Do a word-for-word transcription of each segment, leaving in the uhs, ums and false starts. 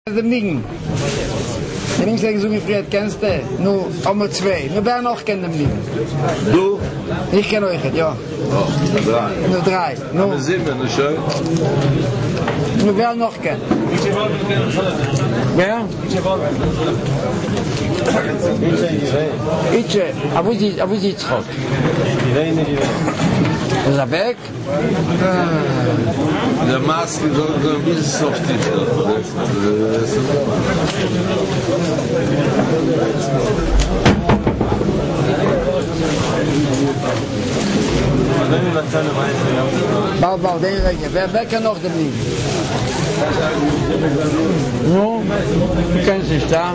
dem Liegen. En ik zeg zo gefreut, kennst du? Nu, allemaal twee. Nu ben je nog kennen dem Liegen. Du? Ich kenne euch, ja. Oh, drei. Nu drei. Nu, Nu sieben, nu schön. nu wer noch kennen. Ja? Ietsje, aber wo ist jetzt Gott? Is dat weg? Der Maske soll so ein bisschen softig Bau, bau, den Regen. Wer, wer kann noch dem Liegen? No, du kennst dich da.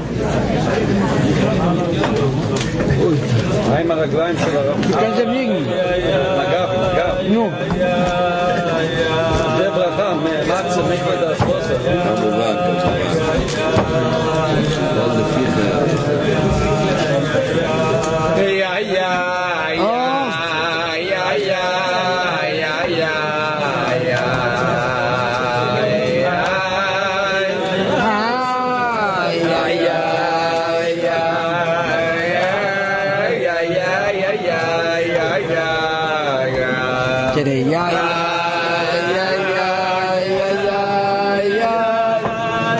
Einmal der Kleine. Du kennst dem Liegen. Nagab, Nagab. No. Der Bracham, Matze, mich mit das Wasser. Ja, ja, ja, ja, ja, ja, ja. Ja, ja, ja, ja, ja, ja, ja.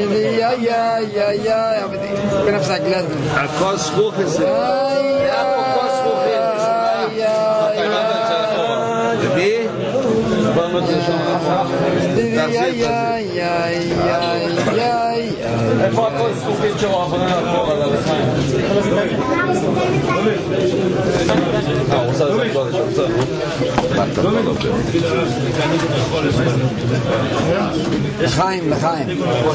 Ja, ja, ja, ja, aber ich bin auf sein Gläser. הכוס רוחס. ומי? Ja, ja, ja, ja, ja, ja. איפה הכל זכוכית שלו, אבל נעבור על הלחיים. אה, הוא עושה את זה כבר, זה עושה. לחיים, לחיים.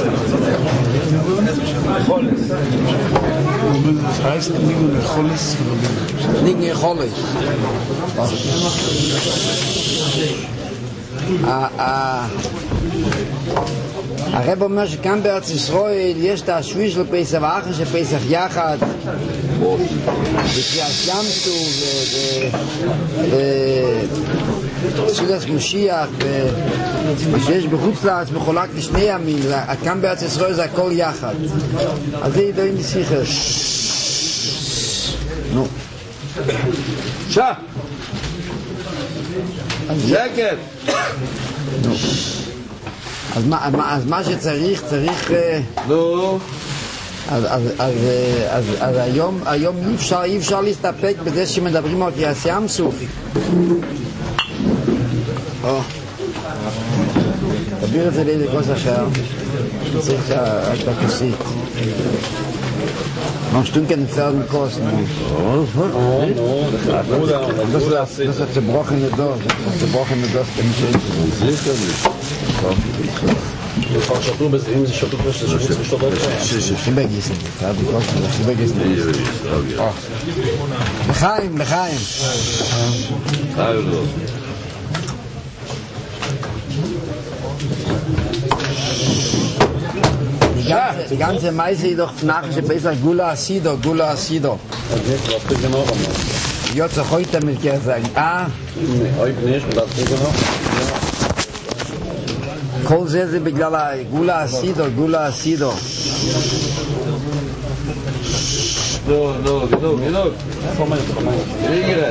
Das heißt, Nigen Cholis. Nigen Cholis. הרב אומר שכאן בארץ ישראל יש את השביש של פסח ואחר של פסח יחד וקריאת ים סוף וסעודת משיח ושיש בחוץ לארץ מחולק לשני ימים, כאן בארץ ישראל זה הכל יחד. אז זה ידעים לשיחר. נו שע! שקט! נו אז מה, אז מה שצריך, צריך... נו. אז, אז, אז, אז, אז היום, היום אי אפשר, אי אפשר להסתפק בזה שמדברים על קריאת ים סוף. או. תביר את זה לאיזה כוס אחר. צריך את הכוסית. Man stunken fern kosten. Oh, das ist das hat zerbrochene Dose, zerbrochene Dose dem Schädel. Siehst du nicht? כבר שתו בזה, אם זה שתו כמו שזה שתו לשתות עוד שתו בגיסן, שתו בגיסן. לחיים, לחיים. חיים לא. Die ganze Meise jedoch nachher besser Gula Asido, Gula Asido. Jetzt heute mit dir sagen, ah, heute nicht, das ist noch. כל זה זה בגלל הגולה הסידו, גולה הסידו. נו, נו, נו, נו. רגע.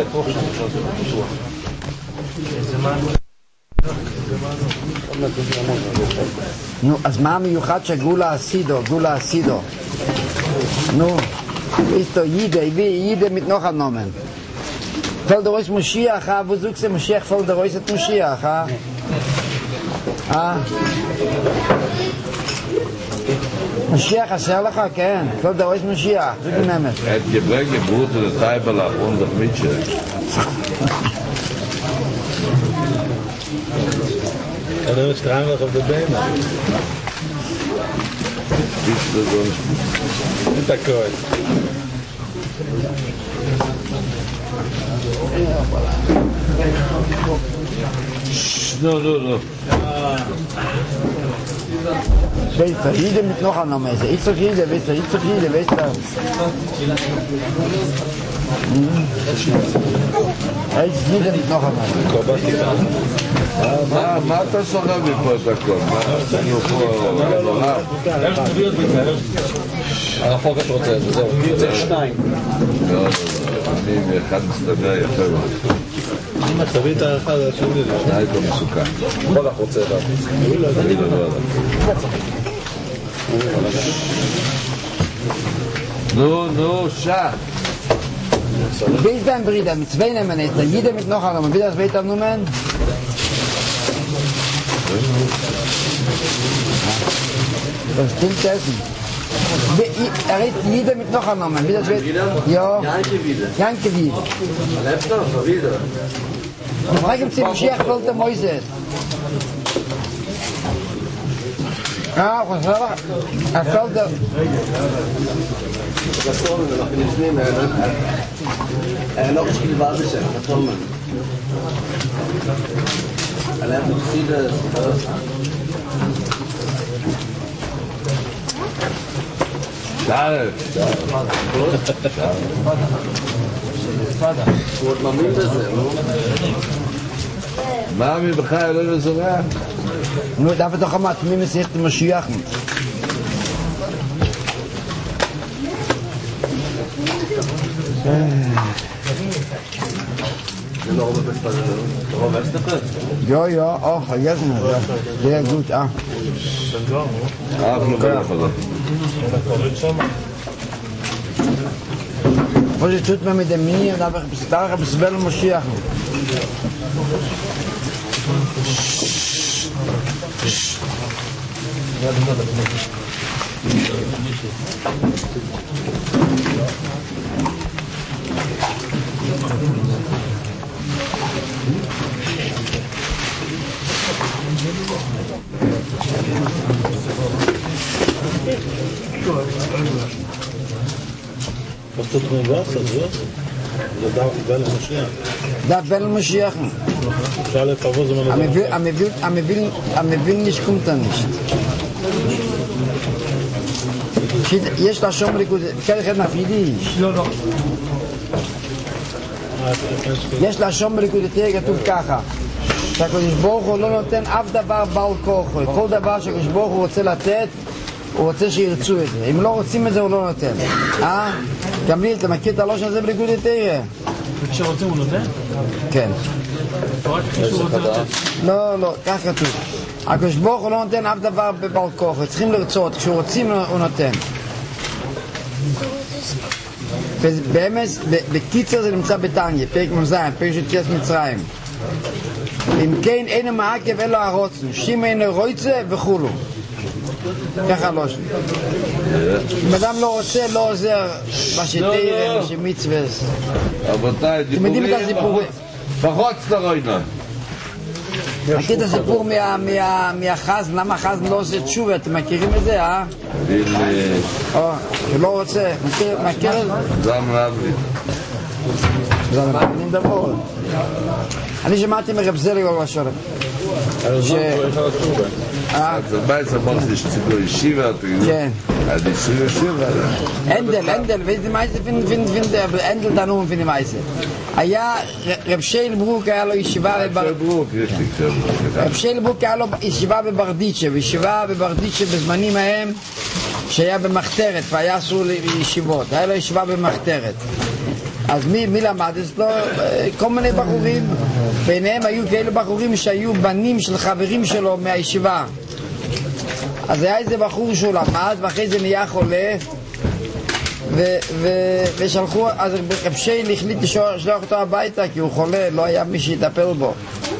נו, אז מה המיוחד שגולה הסידו, גולה הסידו? נו, איסטו יידה, יידה מתנוח הנומן. פול דרויס מושיח, אה? וזוג זה מושיח פול דרויס את מושיח, אה? אה? משיח עשר לך? כן, כל דרוש משיח, זה גממת. את גברי גברות לטייבלך אונדך מיטשה. En dan is het nog op de benen. Iets te doen. Niet akkoord. No, no, no. Weet je, hier met nog aan mensen. Iets of hier, weet je, iets of hier, weet je. Hij is hier met nog aan mensen. מה, מה אתה סוחב מפה את הכל? מה, עשינו פה... הרחוק את רוצה את זה, זהו. זה שניים. לא, לא, לא. אני מאחד מסתדר יפה מאוד. אם את תביא את האחד, זה שני לי. שניים פה מסוכן. כל לך רוצה את זה. אני לא יודע. נו, נו, שע. Wees dan Brida, met twee nemen is dan jeder met nog aan, maar wie dat weet dan noemen? Dat is tien tussen. Er heeft jeder met nog aan, wie dat weet? Ja. Janke wieder. Janke wieder. Lebt noch, wieder. Ich frage ihm, ob Schiech will der Mäuse ist. Ja, was soll er? Er fällt der... Er nog eens viel was er, gekommen. Er hat noch viele... Schade. Wordt maar minder zijn, hoor. Mami, begrijp je dat zo raar? Nu, dat we toch allemaal te nemen zegt de Mashiach. זה לא רוב בספרד, זה רוב אסטפרד. Ja, ja, auch, vergessen wir, ja. Sehr gut, ah. אף לא בלח הזה. Was ist tut man mit dem Mini und einfach da ein bisschen Bell Moschiach. Was tut man was, also? Das darf ich Bell Moschiach. Da Bell Moschiach. Schale Favos, wenn man Am will, am will, am will, am will nicht kommt er nicht. יש לה שום ריקוד, כן אחד נפידיש. לא, לא. יש לה שום ריקוד, תהיה כתוב ככה. שהקדוש ברוך הוא לא נותן אף דבר בעל כוחו. כל דבר שהקדוש ברוך הוא רוצה לתת, הוא רוצה שירצו את זה. אם לא רוצים את זה, הוא לא נותן. אה? גם לי, אתה מכיר את הלושן הזה בריקוד תהיה? וכשרוצים הוא נותן? כן. לא, לא, כך כתוב. הקדוש ברוך הוא לא נותן אף דבר בבעל כוחו. צריכים לרצות, כשהוא רוצים הוא נותן. באמת, בקיצר זה נמצא בתניא, פרק מ"ז, פרק של יציאת מצרים. אם כן אין מעכב אלא הרוצן, שימא אין רויצה וכולו. ככה לא שם. אם אדם לא רוצה, לא עוזר מה שתראה, מה שמצווס. רבותיי, אתם יודעים את הסיפור? פחות סטרוינה. מכיר את הסיפור מהחזן, למה החזן לא עושה תשובה, אתם מכירים את זה, אה? או, שלא רוצה, מכיר את זה? זם רב לי. זם רב, אני מדבר. אני שמעתי מרב זלי או לשולם. ש... זה בית אמרת לי שציבור ישיבה, כן. אז ישיבה ישיבה. אנדל, אנדל, ואיזה מייסה אנדל דנו מביני מייסה. היה רב שייל ברוק, היה לו ישיבה רב שייל ברוק היה לו ישיבה בברדיצ'ה, וישיבה בברדיצ'ה בזמנים ההם שהיה במחתרת והיה אסור לישיבות, היה לו ישיבה במחתרת. אז מי, מי למד אצלו? כל מיני בחורים, ביניהם היו כאלה בחורים שהיו בנים של חברים שלו מהישיבה. אז היה איזה בחור שהוא למד ואחרי זה נהיה חולה ו- ו- ושלחו, אז רב שייל החליט לשלוח אותו הביתה כי הוא חולה, לא היה מי שיטפל בו.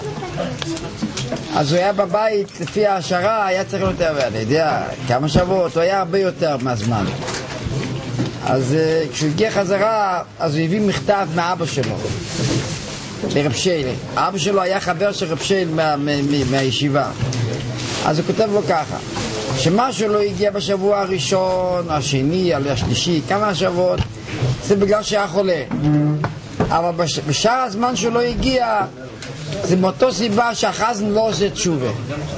אז הוא היה בבית, לפי ההשערה היה צריך יותר, אני יודע, כמה שבועות, הוא היה הרבה יותר מהזמן. אז uh, כשהוא הגיע חזרה, אז הוא הביא מכתב מאבא שלו, לרב שייל. אבא שלו היה חבר של רב שייל מה, מה, מה, מהישיבה. אז הוא כותב לו ככה, שמשהו לא הגיע בשבוע הראשון, השני, השלישי, כמה שבועות, זה בגלל שהיה חולה. אבל בש, בשאר הזמן שהוא לא הגיע, זה מאותו סיבה שהחזן לא עושה תשובה.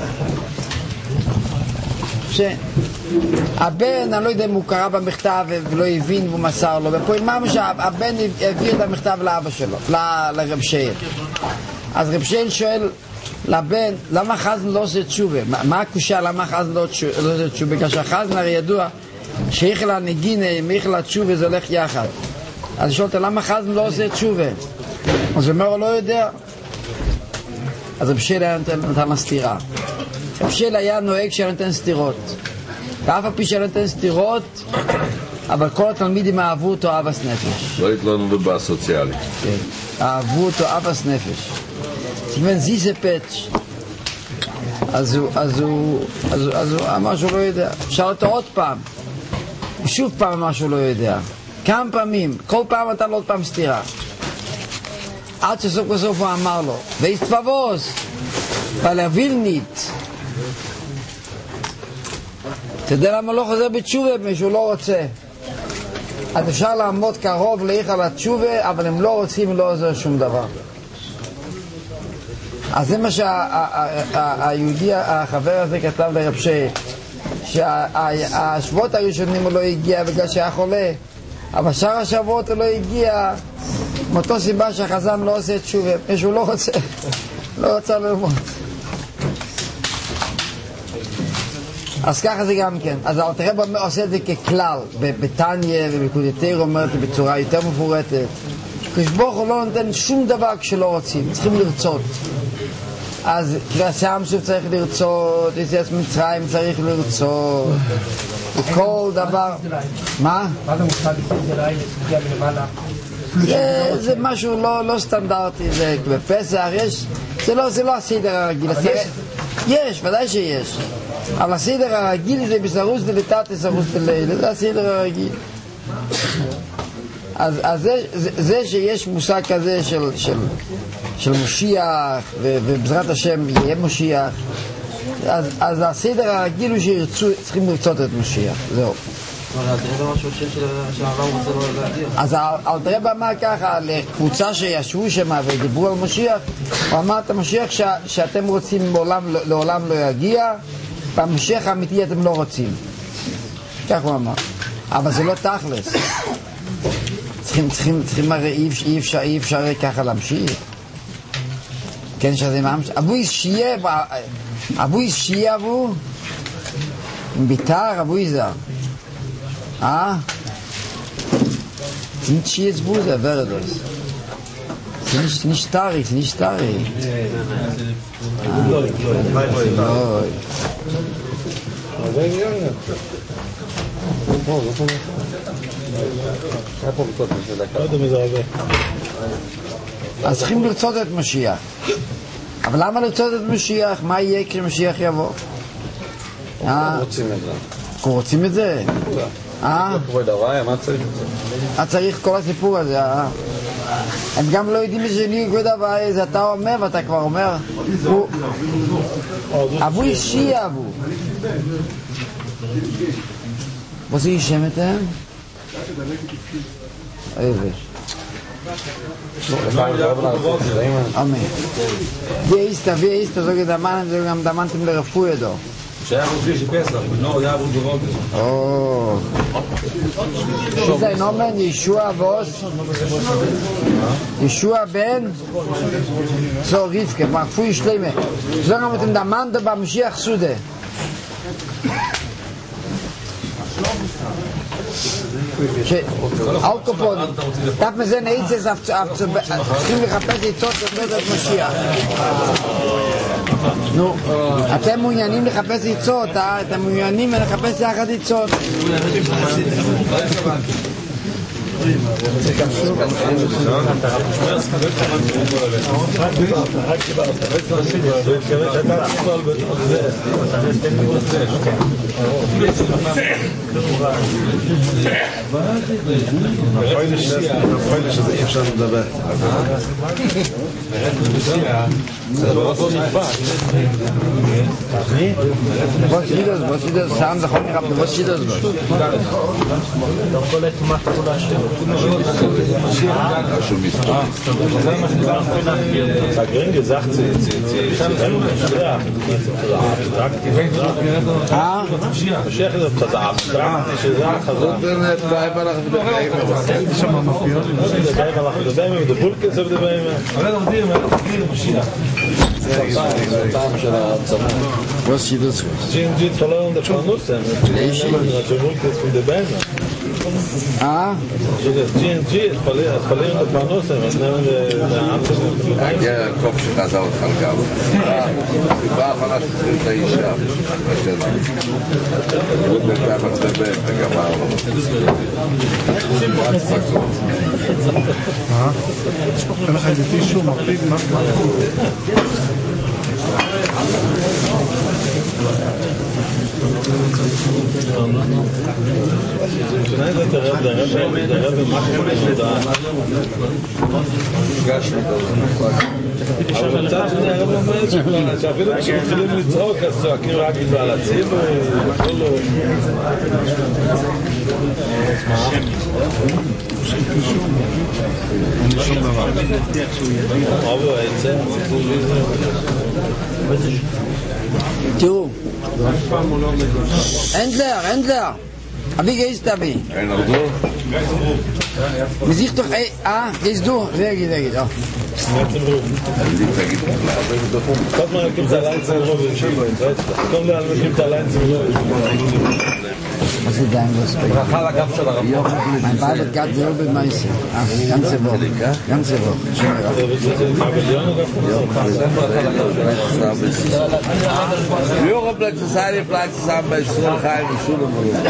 שהבן, אני לא יודע אם הוא קרא במכתב ולא הבין והוא מסר לו, ופה אמרנו שהבן הביא את המכתב לאבא שלו, ל- לרב שייל. אז רב שייל שואל לבן, למה חזן לא עושה תשובה? מה, מה הקושה למה חזן לא, לא עושה תשובה? בגלל שהחזן הרי ידוע שאיכלה נגינה עם איכלה תשובה זה הולך יחד. אז שואלת למה חזן לא עושה תשובה? אז הוא אומר, הוא לא יודע. אז רב שייל היה נתן לה סתירה. רב שייל היה נוהג שהיה נותן סתירות, ואף על פי שהיה נותן סתירות, אבל כל התלמידים אהבו אותו אהבס נפש. לא התלונו בבא סוציאלי. כן, אהבו אותו אהבס נפש. תכוון זיזה פץ'. אז הוא, אז הוא, אז הוא, אז הוא אמר שהוא לא יודע. שאל אותו עוד פעם, שוב פעם אמר שהוא לא יודע. כמה פעמים, כל פעם נתן לו עוד פעם סתירה. עד שסוף בסוף הוא אמר לו, ואיסטבבוס, פלווילנית. אתה יודע למה לא חוזר בתשובה? משהו לא רוצה. אז אפשר לעמוד קרוב לאיך על התשובה, אבל הם לא רוצים, לא עוזר שום דבר. אז זה מה שהיהודי, החבר הזה כתב לרב שייל, שהשבועות הראשונים הוא לא הגיע בגלל שהיה חולה, אבל שאר השבועות הוא לא הגיע מאותו סיבה שהחזן לא עושה תשובה, משהו לא רוצה, לא רוצה ללמוד. אז ככה זה גם כן. אז אלתר רבי עושה את זה ככלל, בתניא ובקודתירו אומר את זה בצורה יותר מפורטת. כשברוך הוא לא נותן שום דבר כשלא רוצים, צריכים לרצות. אז קריאת ים סוף צריך לרצות, יציאת מצרים צריך לרצות, וכל דבר. מה? מה זה מושג ישראל לסוגיה מלמעלה? זה, זה משהו לא, לא סטנדרטי, זה בפסח, יש, זה לא, זה לא הסדר הרגיל. הסדר, יש, ודאי שיש. אבל הסדר הרגיל זה בסרוס דלתת, סרוס דלילה, זה הסדר הרגיל. אז, אז זה, זה, זה שיש מושג כזה של, של, של משיח, ו, ובעזרת השם יהיה משיח, אז, אז הסדר הרגיל הוא שצריכים לרצות את משיח, זהו. אז אלתר רבי אמר ככה לקבוצה שישבו שם ודיברו על משיח, הוא אמר את המשיח ש, שאתם רוצים לעולם, לעולם לא יגיע, והמשיח האמיתי אתם לא רוצים, כך הוא אמר. אבל זה לא תכלס, צריכים, צריכים, צריכים הרי אי אפשר, אי אפשר ככה להמשיך, כן, שזה ממש אבו ישיה אבו ישיה אבו ביתר אבו יזר אה? זה nicht jetzt Buße, wäre das. זה nicht, nicht starrig, זה nicht starrig. אז צריכים לרצות את משיח. אבל למה לרצות את משיח? מה יהיה כשמשיח יבוא? רוצים את זה. אנחנו רוצים את זה? אה? מה צריך את זה? צריך כל הסיפור הזה, אה? הם גם לא יודעים שלי כבוד הוואי, זה אתה אומר ואתה כבר אומר אבו אישי אבו בואו ישם אתם? איזה אמן ואיסטה ואיסטה זו גדמן זה גם דמנתם לרפוא ידו שהיה רופי שפסח, בנו היה עבור דורוגל. או זה נומן ישוע בוס ישוע בן זו ריבקה, מרפוי שלמה זו גם אתם דמנתם במשיח סודה אלקופון דף מזה נעיצס צריכים לחפש עצות לתת את משיח נו, אתם מעוניינים לחפש עצות, אתם מעוניינים לחפש יחד עצות הפועל שזה אי אפשר לדבר זה לא אותו נדבק בוא שידוס, בוא שידוס, שם זה חוק נראה בוא שידוס כל התמת כולה שלו Gring gesagt, sie sie אה? השייך זה קצת אבסטרקט, שזה החזון. באמת, בייב אנחנו מדברים. זה בייב אנחנו מדברים, זה בולקס מדברים. אבל לומדים, לומדים משיח. זה טעם של העצמות. בוא שידוס ג'ין ג'ין verloren der Vernussen. זה בולקס מדברים. אה? זה ג'ין ג'ין verlieren der Vernussen, was nehmen wir הגיע הקוף שחזר אותך על גב. סיבה האחרונה שצריכים את האישה. הוא בינתיים מצטבן וגמר לו. מה? אין לך איזה טישו, מרפיד, מה? Nein, der Rebbe, der Rebbe, der Rebbe macht es da. אבל מצד שני הרב אומר שאפילו כשמתחילים לצעוק אז צועקים רק על הציבור הכל לא אין שום דבר אבל היצא תראו אנדלר, אנדלר אבי גייסט אבי אין ארדור? מזיך תוך אה, גייסט דו רגע, רגע תגיד כל מה gibt es allein zu Robin Schieber in Deutschland kommen wir alle mit allein zu Robin ist dein Respekt? Mein Vater hat selber Meister. Ganze Woche. Ganze Woche. Jochen bleibt zusammen, bleibt zusammen bei Schulheim und Schule.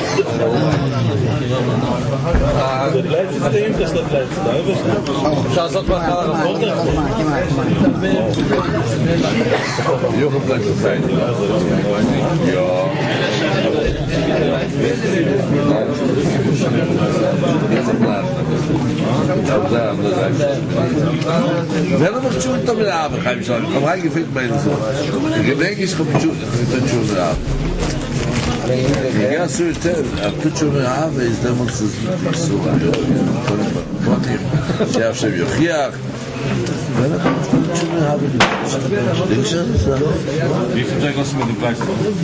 Der Platz ist der hinterste Platz. Schau, sag mal, Jochen bleibt zusammen. Ja. Wir haben noch schon mit der Arbeit, kann ich sagen. Ich habe reingefühlt bei uns. Ich denke, ich habe schon mit der Arbeit. Ja, so ist der. Tut schon mit der Arbeit, ist der muss es so. Ja, schon wie hier. Wie viel Tag hast du mit dem Preis?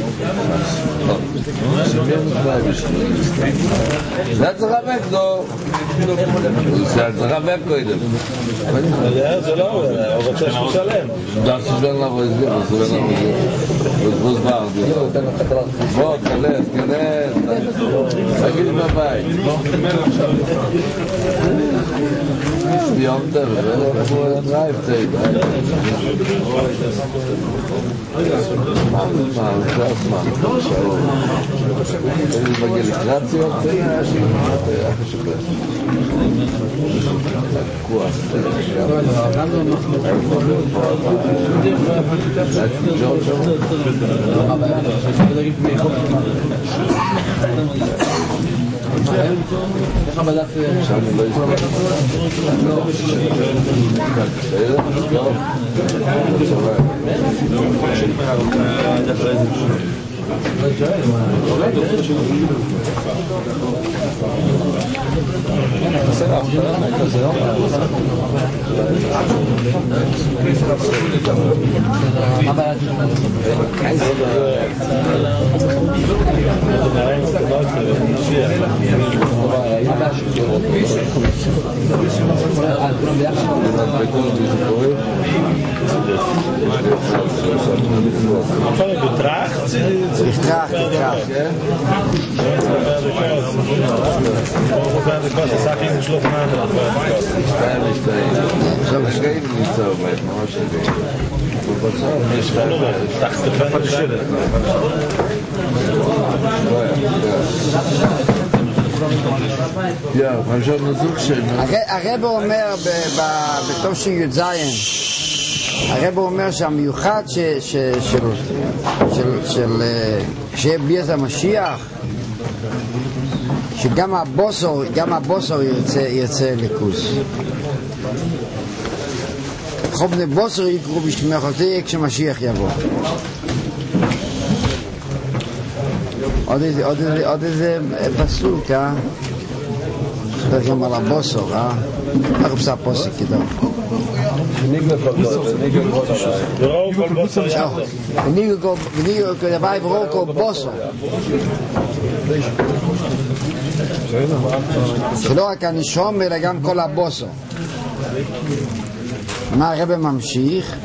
Lass doch weg, doch. Lass doch weg, Leute. Ja, so lange, aber das ist Salem. Das ist wenn wir was wir so wenn wir was war. Wo Kalef, Kalef. Sag mir mal bei. Die haben da, drive tape. Man, man, das man. Evangelizzazione, אבל דווקא Betracht? Ich trage, ich trage. Sag ich nicht schlucken an. So, ich gehe nicht so weit, man schon gehen. Ich dachte, ich kann nicht stellen. Ja, man schon so schön. הרב אומר בתושי י"ז, הרב אומר שהמיוחד שיהיה ביאת המשיח, שגם הבוסר, גם הבוסר ירצה ליכוס. חובני בוסר יקרו בשמחותי כשמשיח יבוא. עוד איזה, עוד איזה, עוד איזה פסוק, אה? צריך גם על הבוסר, אה? איך פסע פוסק כדאו? וניגו כל דבי ברור כל בוסר. שלא רק הנשום אלא גם כל הבוסר. מה הרב ממשיך?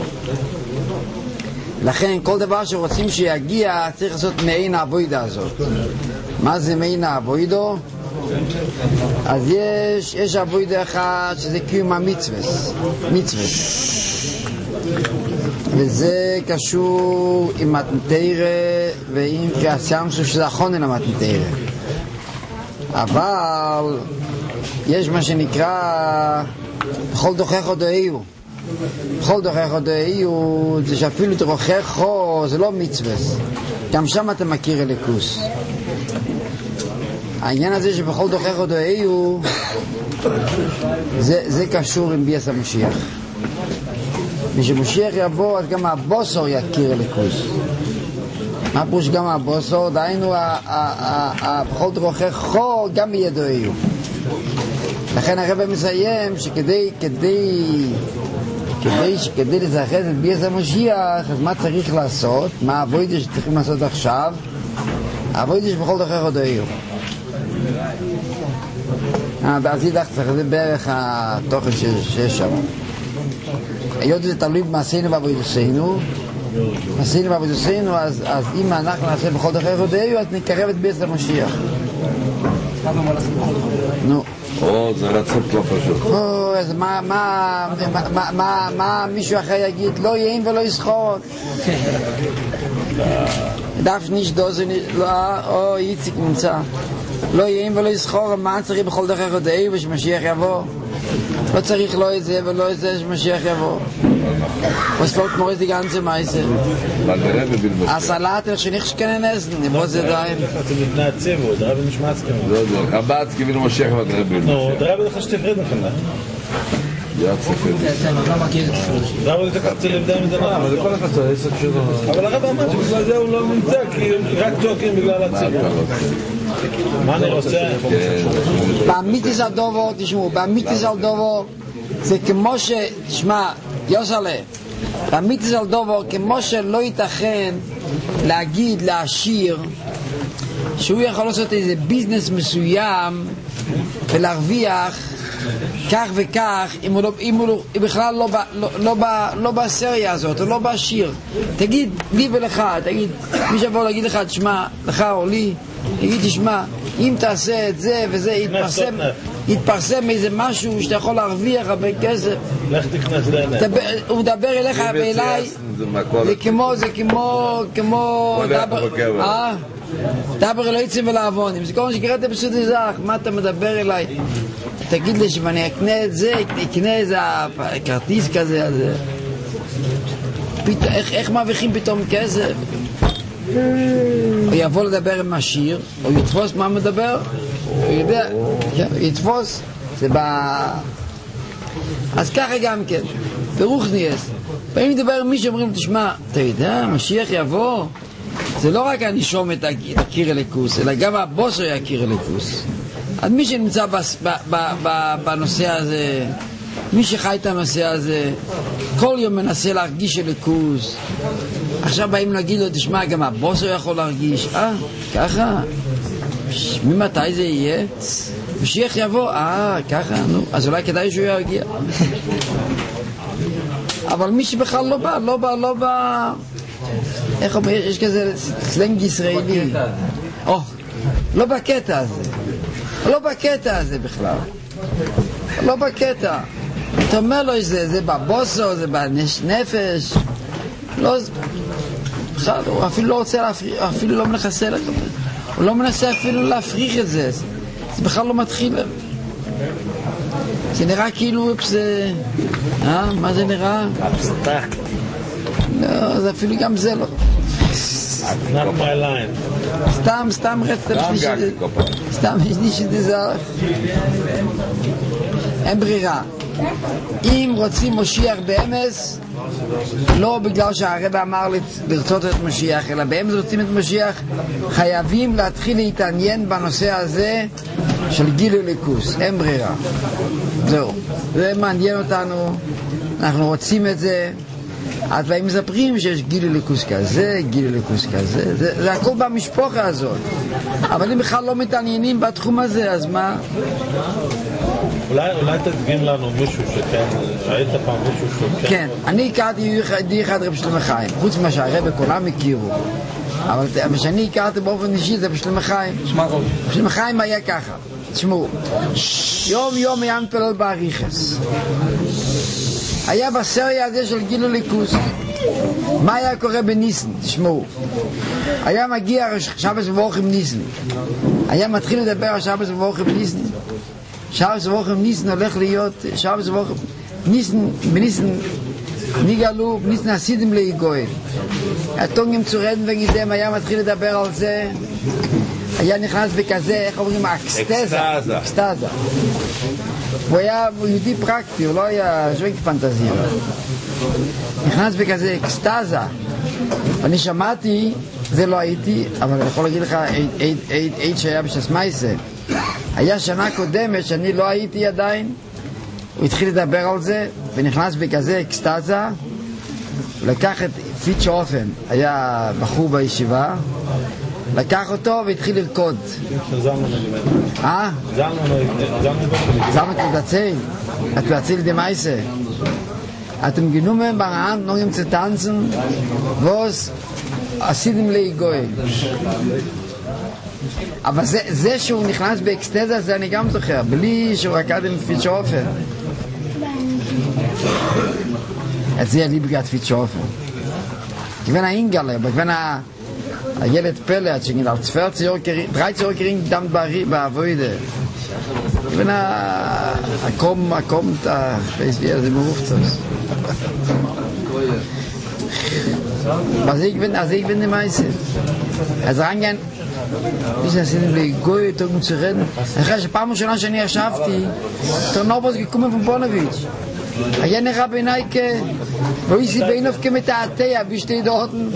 לכן כל דבר שרוצים שיגיע צריך לעשות מעין העבודה הזאת. מה זה מעין העבודה? אז יש, יש עבודה אחת שזה קיום המצווס, מצווס. וזה קשור עם מתנתרא ועם שהסיימסו שזה הכונן המתנתרא. אבל יש מה שנקרא בכל דוכך דואיו. בכל דוכך דואיו זה שאפילו דוכך זה לא מצווס. גם שם אתה מכיר אליקוס. העניין הזה שבכל דוכך דואיו זה, זה קשור עם ביאת המשיח. כשמשיח יבוא אז גם הבוסר יכיר אליקוס. מה פירוש גם הבוסר? דהיינו בכל דוכך גם יהיה דואיו. לכן הרב מסיים שכדי כדי כדי כדי לזכר את ביאת המשיח, אז מה צריך לעשות? מה העבודה שצריכים לעשות עכשיו? העבודה שבכל דרכך דואיו. אז ידח צריך, זה בערך התוכן שיש שם. היות זה תלוי במעשינו ועבודתנו, עשינו בעבודתנו, אז, אז אם אנחנו נעשה בכל דרכי הודאיו, אז נקרב את ביאת המשיח. נו. או, זה רצון לא פשוט. או, אז מה, מה, מה, מה, מה, מה מישהו אחר יגיד? לא יין ולא יסחור. דף נשדו זה, לא, או, איציק נמצא. לא יין ולא יסחור, מה צריך בכל דרכי הודאיו ושמשיח יבוא? לא צריך לא את זה ולא את זה שמשיח יבוא. וסלוט מורס די ganze Meise. הסלט איך שניחש כן נסן, נבוא זה דיים. זה מבנה הציבו, דרב נשמצקם. לא, לא, הבאת כבינו משיח ודרב בלמשיח. נו, דרב לך שתפרד לכם. יד ספר. דרב לך קצת לבדיים מדנה. אבל זה כל אחד צריך שוב. אבל הרב אמר שבגלל זה הוא לא נמצא, כי רק צועקים בגלל הציבו. מה אני רוצה? באמיתיס על דובו, תשמעו, באמיתיס על דובו זה כמו ש... תשמע, יוסלה, באמיתיס על דובו כמו שלא ייתכן להגיד, להשאיר שהוא יכול לעשות איזה ביזנס מסוים ולהרוויח כך וכך אם הוא, לא, אם הוא לא, בכלל לא, לא, לא, לא, לא בסריה הזאת או לא בשיר. תגיד לי ולך, תגיד, מי שבוא להגיד לך, תשמע, לך או לי, תגיד, תשמע, אם תעשה את זה וזה יתפרסם, יתפרסם איזה משהו שאתה יכול להרוויח הרבה כסף. לך תכנס לעיני. הוא מדבר אליך ואליי, זה כמו, זה כמו, כמו דבר אלוהי צים ולעוונים. זה כל מה שקראת בסוד איזך, מה אתה מדבר אליי? תגיד לי שאני אקנה את זה, אקנה איזה כרטיס כזה, איך, איך מרוויחים פתאום כסף? הוא יבוא לדבר עם השיר, הוא יתפוס מה מדבר, הוא יודע, יתפוס, זה בא... אז ככה גם כן, ברוך נייס. פעמים מדבר עם מישהו, אומרים, תשמע, אתה יודע, משיח יבוא, זה לא רק אני שום את הקיר אליקוס, אלא גם הבוסו יקיר אליקוס. אז מי שנמצא בס, ב, ב, ב, בנושא הזה, מי שחי את הנושא הזה, כל יום מנסה להרגיש אליקוס. עכשיו באים להגיד לו, תשמע, גם הבוס הוא יכול להרגיש. אה, ככה? ממתי זה יהיה? משיח יבוא, אה, ככה, נו, אז אולי כדאי שהוא ירגיע. אבל מי שבכלל לא בא, לא בא, לא בא... איך אומר, יש כזה סלנג ישראלי. או, לא בקטע הזה. לא בקטע הזה בכלל. לא בקטע. אתה אומר לו, זה, זה בבוסו, זה בנפש. לא, בכלל, הוא אפילו לא רוצה להפריך, אפילו לא מנסה לך. הוא לא מנסה אפילו להפריך את זה. זה בכלל לא מתחיל. זה נראה כאילו, זה... אה? מה זה נראה? אבסטרקט. לא, זה אפילו גם זה לא. Not my line. סתם, סתם רצת סתם יש לי שתזר. אין ברירה. אם רוצים משיח באמס, לא בגלל שהרב אמר לרצות את משיח, אלא באמס רוצים את משיח, חייבים להתחיל להתעניין בנושא הזה של גיל אליקוס. אין ברירה. זהו. זה מעניין אותנו, אנחנו רוצים את זה. אז באים מספרים שיש גיל אליקוס כזה, גיל אליקוס כזה, זה, זה הכל במשפחה הזאת. אבל אם בכלל לא מתעניינים בתחום הזה, אז מה? אולי, אולי תדגים לנו מישהו שכן, ראית פעם מישהו שכן? כן, אני הכרתי יהודי אחד רב שלמה חיים, חוץ ממה שהרב כולם הכירו. אבל מה שאני הכרתי באופן אישי זה בשלמה חיים. רב שלמה חיים היה ככה, תשמעו, יום יום היה מתפלל בעריכס. היה בסריה הזה של גיל אליקוס. מה היה קורה בניסן? תשמעו, היה מגיע שבס וברוך עם ניסן, היה מתחיל לדבר על שבס וברוך עם ניסן. שבס וברוך עם ניסן הולך להיות שבס וברוך ניסן, בניסן נגלו, בניסן הסידים להיגוי, התונגים צורדן וגידם, היה מתחיל לדבר על זה, היה נכנס בכזה, איך אומרים, אקסטזה, אקסטזה. הוא היה יהודי פרקטי, הוא לא היה שווק פנטזיה. נכנס בכזה אקסטזה. אני שמעתי, זה לא הייתי, אבל אני יכול להגיד לך, עד שהיה בשס מייסה. היה שנה קודמת שאני לא הייתי עדיין, הוא התחיל לדבר על זה, ונכנס בכזה אקסטזה, לקח את פיץ' אופן, היה בחור בישיבה, לקח אותו והתחיל לרקוד. אה? זלנו את הצל, את להציל דמייסה. אתם genommen bei Hand noch ihm zu tanzen, was Asidim Leigoy. אבל זה, זה שהוא נכנס באקסטזה, זה אני גם זוכר, בלי שהוא רקד עם פיצ'ופר. את זה לי בגלל פיצ'ופר. כיוון האינגלר, כיוון הילד פלט, שגיד על צפר ציור קרינג, דרי ציור קרינג דם בעבודה. כיוון הקום, הקום, זה מרופצוס. אז ich bin der Meister. Also reingehen, wie das in der Goy, da muss ich reden. Ich habe ein paar Mal schon, שאני ישבתי, der Nobos gekommen von Bonowitsch. היה נראה בעיניי כ... ואיסי בעינוף כמתעתע, בשתי דורten.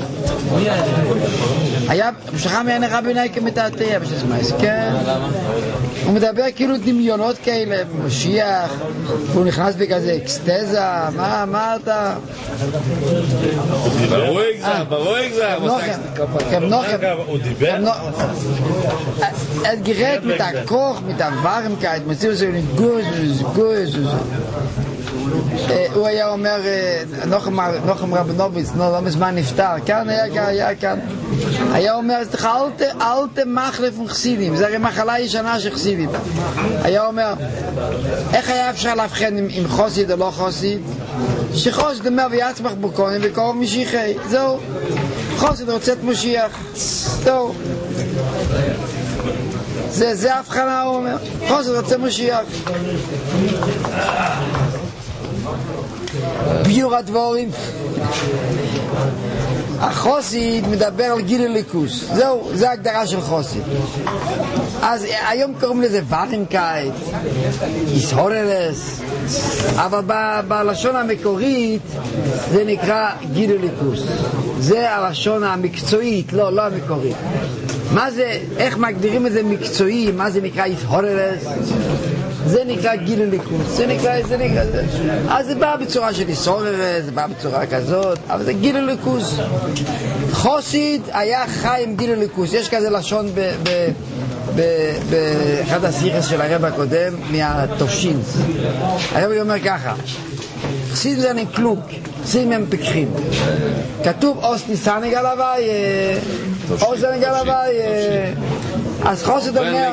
היה, שחם היה נראה בעיניי כמתעתע, בשתי זמייס, כן? הוא מדבר כאילו דמיונות כאלה, משיח, והוא נכנס בכזה אקסטזה, מה, מה אתה? ברואיק זה, ברואיק זה. כמנוכם. הוא דיבר? את גירת מתעכוך, מתעברמקה, את מציאו זה גוז, גוז, הוא היה אומר, נוחם רבנוביץ, לא מזמן נפטר, כאן היה, היה כאן, היה אומר, אל תמחלף חסידים, זה הרי מחלה ישנה של חסידים. היה אומר, איך היה אפשר להבחן אם חוסיד או לא חוסיד? שחוסיד אומר ויצמח בקונים וקרוב משיחי, זהו, חוסיד רוצה את משיח, זהו. זה, זה הבחנה, הוא אומר, חוסיד רוצה משיח. ביור הדבורים. החוסיד מדבר על גיל הליכוס, זהו, זה ההגדרה של חוסיד. אז היום קוראים לזה ורנקייט, איסהורלס, אבל ב- בלשון המקורית זה נקרא גיל הליכוס. זה הלשון המקצועית, לא, לא המקורית. מה זה, איך מגדירים את זה מקצועי, מה זה נקרא איסהורלס? זה נקרא גיל הליכוס, זה נקרא, זה נקרא, זה... אז זה בא בצורה של איסהורלס, זה בא בצורה כזאת, אבל זה גיל הליכוס. חוסיד היה חי עם גיל הליכוס, יש כזה לשון ב... ב... באחד הסיכס של הרב הקודם מהתושינס. הרב אומר ככה, חסידים זה אני כלום, חסידים הם פיקחים. כתוב אוס ניסנג על הווי, אוס ניסנג על הווי. אז חסיד אומר,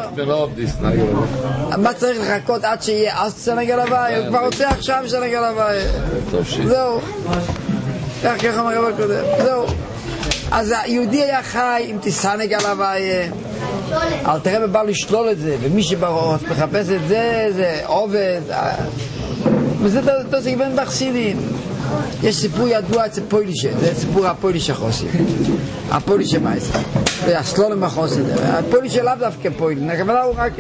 מה צריך לחכות עד שיהיה אוס ניסנג על הווי? הוא כבר רוצה עכשיו ניסנג על הווי. זהו. כך ככה אומר הרב הקודם. זהו. אז היהודי היה חי עם תסנג על הווי. אל תראה בא לשלול את זה, ומי שבא מחפש את זה, זה עובד, וזה תעסק בין בחסידים. יש סיפור ידוע אצל פוילישה, זה סיפור הפוילישה חוסי, הפוילישה מייסר, זה הסלולם החוסי, הפוילישה לאו דווקא פוילישה, הכוונה הוא רק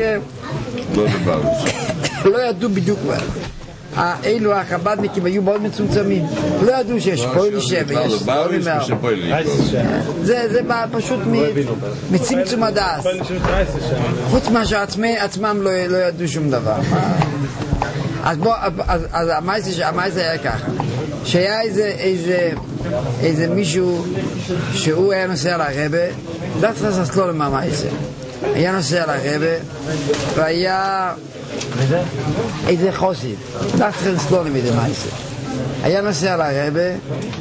לא ידעו בדיוק מה. האלו החבדניקים היו מאוד מצומצמים, לא ידעו שיש פוילישה ויש סלולים. זה פשוט מצמצום הדעת, חוץ מה שעצמם לא ידעו שום דבר. אז בוא, אז המייסה היה ככה, שהיה איזה מישהו שהוא היה נוסע לרבא, דווקא עשה לו מהמייסה, היה נוסע לרבא והיה איזה חוסיד, דווקא עשה לו מדי מייסה, היה נוסע לרבא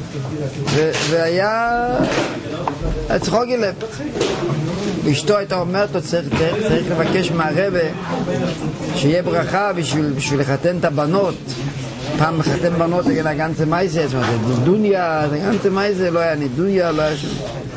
והיה צחוק גילפט, ואשתו הייתה אומרת לו, צריך, צריך, צריך לבקש מהרבא שיהיה ברכה בשביל, בשביל לחתן את הבנות. פעם לחתן בנות לגן הגנצה מייסה, זאת אומרת, דוניה, הגנצה מייסה, לא היה נידוניה, לא היה שום.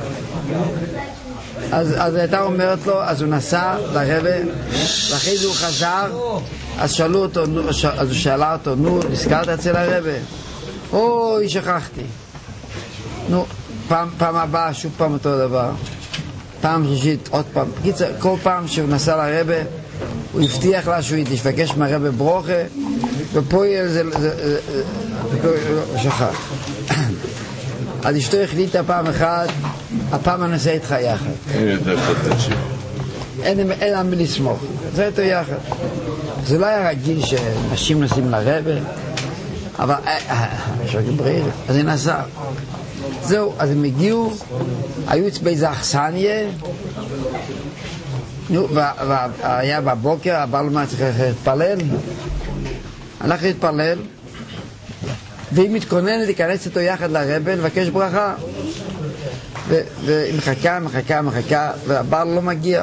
אז, אז הייתה אומרת לו, אז הוא נסע לרבא, ואחרי זה הוא חזר, אז שאלו אותו, אז הוא שאלה אותו, נו, נזכרת אצל הרבא? אוי, שכחתי. נו, פעם, פעם הבאה, שוב פעם אותו דבר. פעם שלישית, עוד פעם. כל פעם שהוא נסע לרבא, הוא הבטיח לה שהוא יתבקש מהרבא ברוכה, ופועל זה, זה, זה, זה שכח. אז אשתו החליטה פעם אחת, הפעם אני נוסע איתך יחד. אין לה מי לסמוך, זה איתו יחד. זה לא היה רגיל שנשים נוסעים לרבא, אבל אז היא נסעה. זהו, אז הם הגיעו, היו באיזה אכסניה, והיה בבוקר, הבעל מה צריך להתפלל, הלך להתפלל, והיא מתכוננת להיכנס איתו יחד לרבה, לבקש ברכה. והיא מחכה, מחכה, מחכה, והבעל לא מגיע.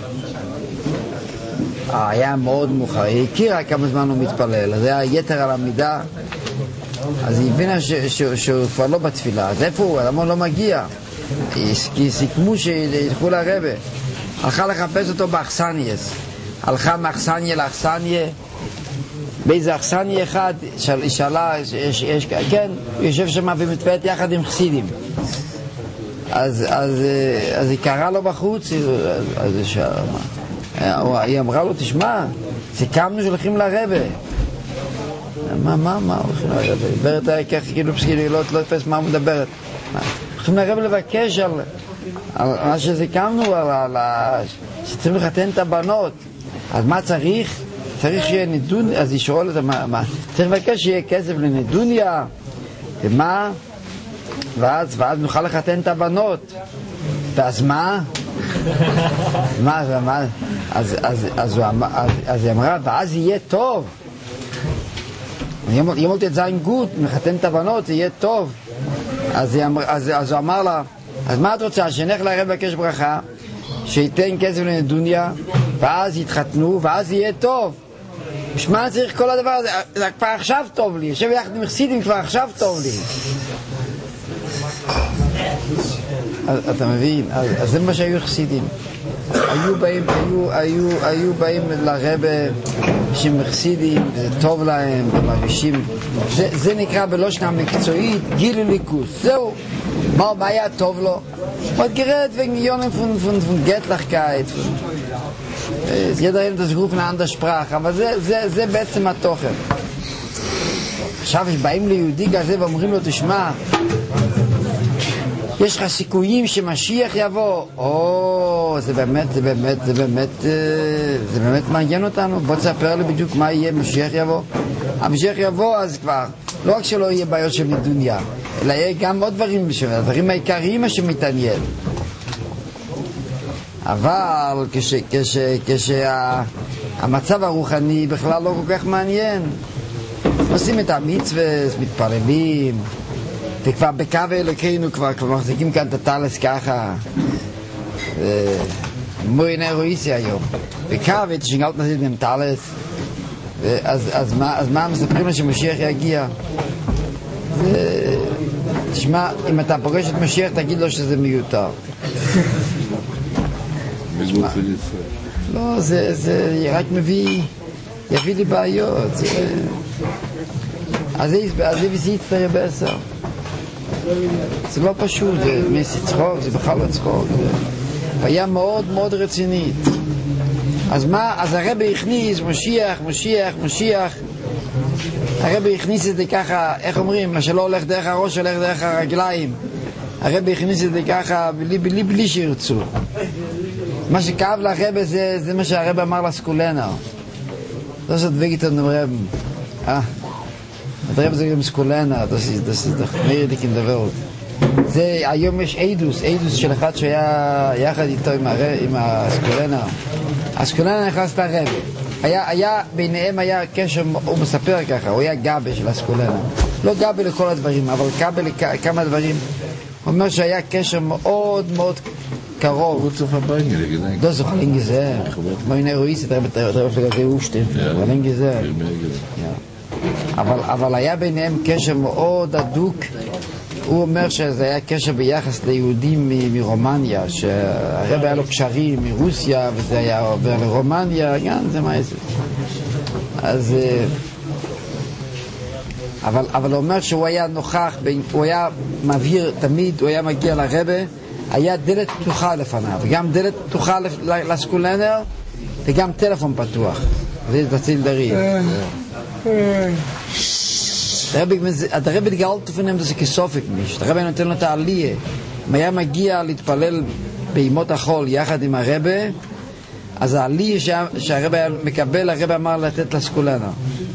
היה מאוד מאוחר, היא הכירה כמה זמן הוא מתפלל, אז זה היה יתר על המידה, אז היא הבינה ש- ש- שהוא כבר לא בתפילה. אז איפה הוא? למה הוא לא מגיע? כי סיכמו שילכו לרבה. הלכה לחפש אותו באכסניאס, הלכה מאכסניה לאכסניה, באיזה אכסניה אחד היא שאלה, יש, יש, כן, הוא יושב שם ומתפללת יחד עם חסידים. אז, אז, אז היא קראה לו בחוץ, אז, אז היא אמרה לו, תשמע, סיכמנו שהולכים לרבה. מה, מה, מה, הולכים לרבה? מדברת היה כך, כאילו פסקילי, לא תפס מה הוא מדברת. הולכים לרבה לבקש על, על מה שסיכמנו, על, על, על, שצריכים לחתן את הבנות. אז מה צריך? צריך שיהיה נדוניה, אז היא שואלת, מה, מה? צריך לבקש שיהיה כסף לנדוניה, ומה? ואז, ואז נוכל לחתן את הבנות. ואז מה? מה, מה? אז, אז, אז, אז, אז היא אמרה, ואז יהיה טוב. היא אמרת את זין גוט, מחתן את הבנות, יהיה טוב. אז, אמר, אז, אז הוא אמר לה, אז מה את רוצה? שנלך לרב לבקש ברכה, שייתן כסף לנדוניה, ואז יתחתנו, ואז יהיה טוב. בשמה צריך כל הדבר הזה, זה כבר עכשיו טוב לי, יושב יחד עם חסידים, כבר עכשיו טוב לי. אתה מבין? אז זה מה שהיו חסידים. היו באים, היו, היו, היו באים לרבה שהם חסידים, זה טוב להם, ומרגישים. זה, זה נקרא בלושנה מקצועית, גיל ליכוס. זהו. מה, מה היה טוב לו? עוד גרד וגיונים פון, פון, פון גטלחקייט. jeder hat das Ruf eine andere Sprache, aber זה, זה, זה בעצם התוכן. עכשיו באים ליהודי כזה ואומרים לו, תשמע, יש לך סיכויים שמשיח יבוא? או, זה באמת, זה באמת, זה באמת, זה באמת מעניין אותנו. בוא תספר לי בדיוק מה יהיה משיח יבוא. המשיח יבוא אז כבר, לא רק שלא יהיה בעיות של דוניה, אלא יהיה גם עוד דברים, הדברים העיקריים שמתעניין. אבל כש, כש, כשהמצב הרוחני בכלל לא כל כך מעניין, עושים את המצווה, מתפללים, וכבר בקו אלוקינו כבר, כבר מחזיקים כאן את הטלס ככה, מויני רואיסי היום, בקו שגלת נזית עם טלס, אז, אז, מה, אז מה מספרים לו שמשיח יגיע? זה, תשמע, אם אתה פוגש את משיח תגיד לו שזה מיותר. לא, זה, זה רק מביא, יביא לי בעיות. אז זה וזה יצטרף בעשר. זה לא פשוט, זה מייסי צחוק, זה בכלל לא צחוק. היה מאוד מאוד רצינית. אז מה, אז הרבי הכניס, משיח, משיח, משיח. הרבי הכניס את זה ככה, איך אומרים, מה שלא הולך דרך הראש, הולך דרך הרגליים. הרבי הכניס את זה ככה, בלי, בלי, בלי שירצו. מה שכאב לרבי זה, זה מה שהרבי אמר לסקולנר. זה שדבגת לנו רבי. אה? הדרב זה גם סקולנר, זה מרידיק עם דבר. זה, היום יש אידוס, אידוס של אחד שהיה יחד איתו עם, הר... עם הסקולנר. הסקולנר נכנס לרבי. היה, היה, ביניהם היה קשר, הוא מספר ככה, הוא היה גבי של הסקולנר. לא גבי לכל הדברים, אבל גבי לכמה דברים. הוא אומר שהיה קשר מאוד מאוד קרוב. הוא צופה באנגלי, גדנק. לא זוכר, אין גזר. כמו הנה רואיסי, תראה בפלגתי אושטם, אבל אין גזר. אבל, אבל היה ביניהם קשר מאוד הדוק. הוא אומר שזה היה קשר ביחס ליהודים מ- מרומניה, שהרב היה לו קשרים מרוסיה, וזה היה עובר לרומניה, גם זה מה זה. אז... אבל, אבל הוא אומר שהוא היה נוכח, הוא היה מעביר תמיד, הוא היה מגיע לרבה, היה דלת פתוחה לפניו, וגם דלת פתוחה לסקולנר, וגם טלפון פתוח. זה תציל דרי. הרבי גאלת לפניהם זה כסופק מיש, הרבי נותן לו את העלייה. אם היה מגיע להתפלל בימות החול יחד עם הרבי, אז העלייה שהרבי מקבל, הרבי אמר לתת לסקולנר.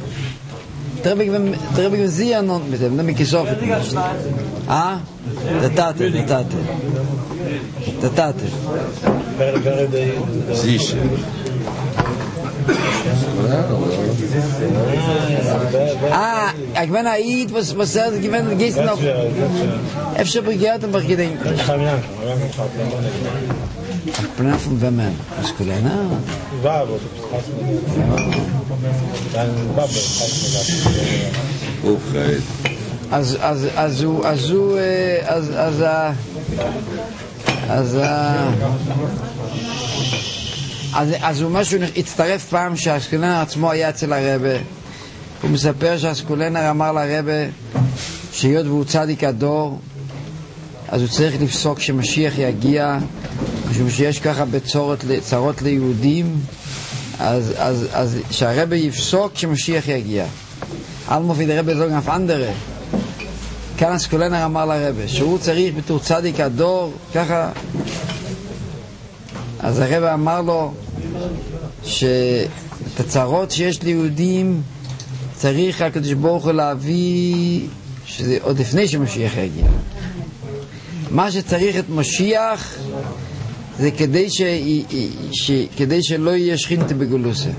תראה בגלל זה ענון, זה מכיסופת. אה? דתת, דתת. דתת. זישה. Ah, ich meine, Aid, was was er gewinnen, gehst noch. Efter begehrt und gedenken. Ich habe ihn an. Ich bin auf dem Wemmen. Was ist cool, ne? War, wo du hast mir. Dann Babbe, hast mir gesagt. Okay. Also also also also also also also אז אז משהו הצטרף פעם שהאסקולנר עצמו היה אצל הרבה. הוא מספר שהאסקולנר אמר לרבה שהיות והוא צדיק הדור, אז הוא צריך לפסוק שמשיח יגיע, משום שיש ככה בצרות צרות ליהודים, אז אז אז שהרבה יפסוק שמשיח יגיע. אלמופיד הרבה זוג אף אנדרה. כאן האסקולנר אמר לרבה שהוא צריך בתור צדיק הדור, ככה. אז הרב אמר לו שאת הצרות שיש ליהודים צריך הקדוש ברוך הוא להביא, שזה עוד לפני שמשיח יגיע. מה שצריך את משיח זה כדי, ש... ש... כדי שלא יהיה שכינתה בגולוסה.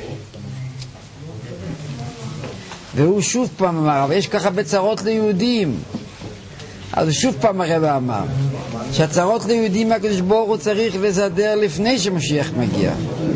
והוא שוב פעם אמר, אבל יש ככה בצרות ליהודים. אז שוב פעם הרב אמר שהצרות ליהודים הקדוש ברוך הוא צריך לסדר לפני שמשיח מגיע,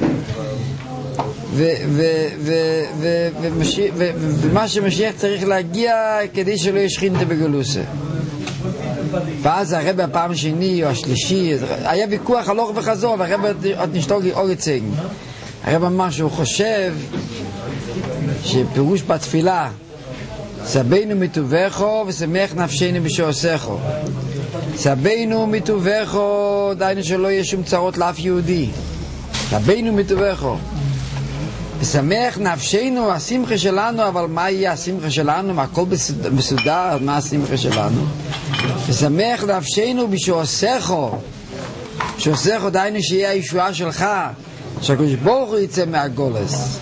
ומה שמשיח צריך להגיע כדי שלא ישכינתה בגולוסה. ואז הרב הפעם השני או השלישי היה ויכוח הלוך וחזור, והרב עוד נשתוק אור יצגן. הרב אמר שהוא חושב שפירוש בתפילה סבינו מטובחו ושמח נפשנו בשעושךו. סבינו מטובחו, דיינו שלא יהיה שום צרות לאף יהודי. סבינו מטובחו ושמח נפשנו, השמחה שלנו. אבל מה יהיה השמחה שלנו? מה הכל מסודר? מה השמחה שלנו? ושמח נפשנו בשעושךו. שעושךו דיינו שיהיה הישועה שלך, שהקדוש ברוך הוא יצא מהגולס.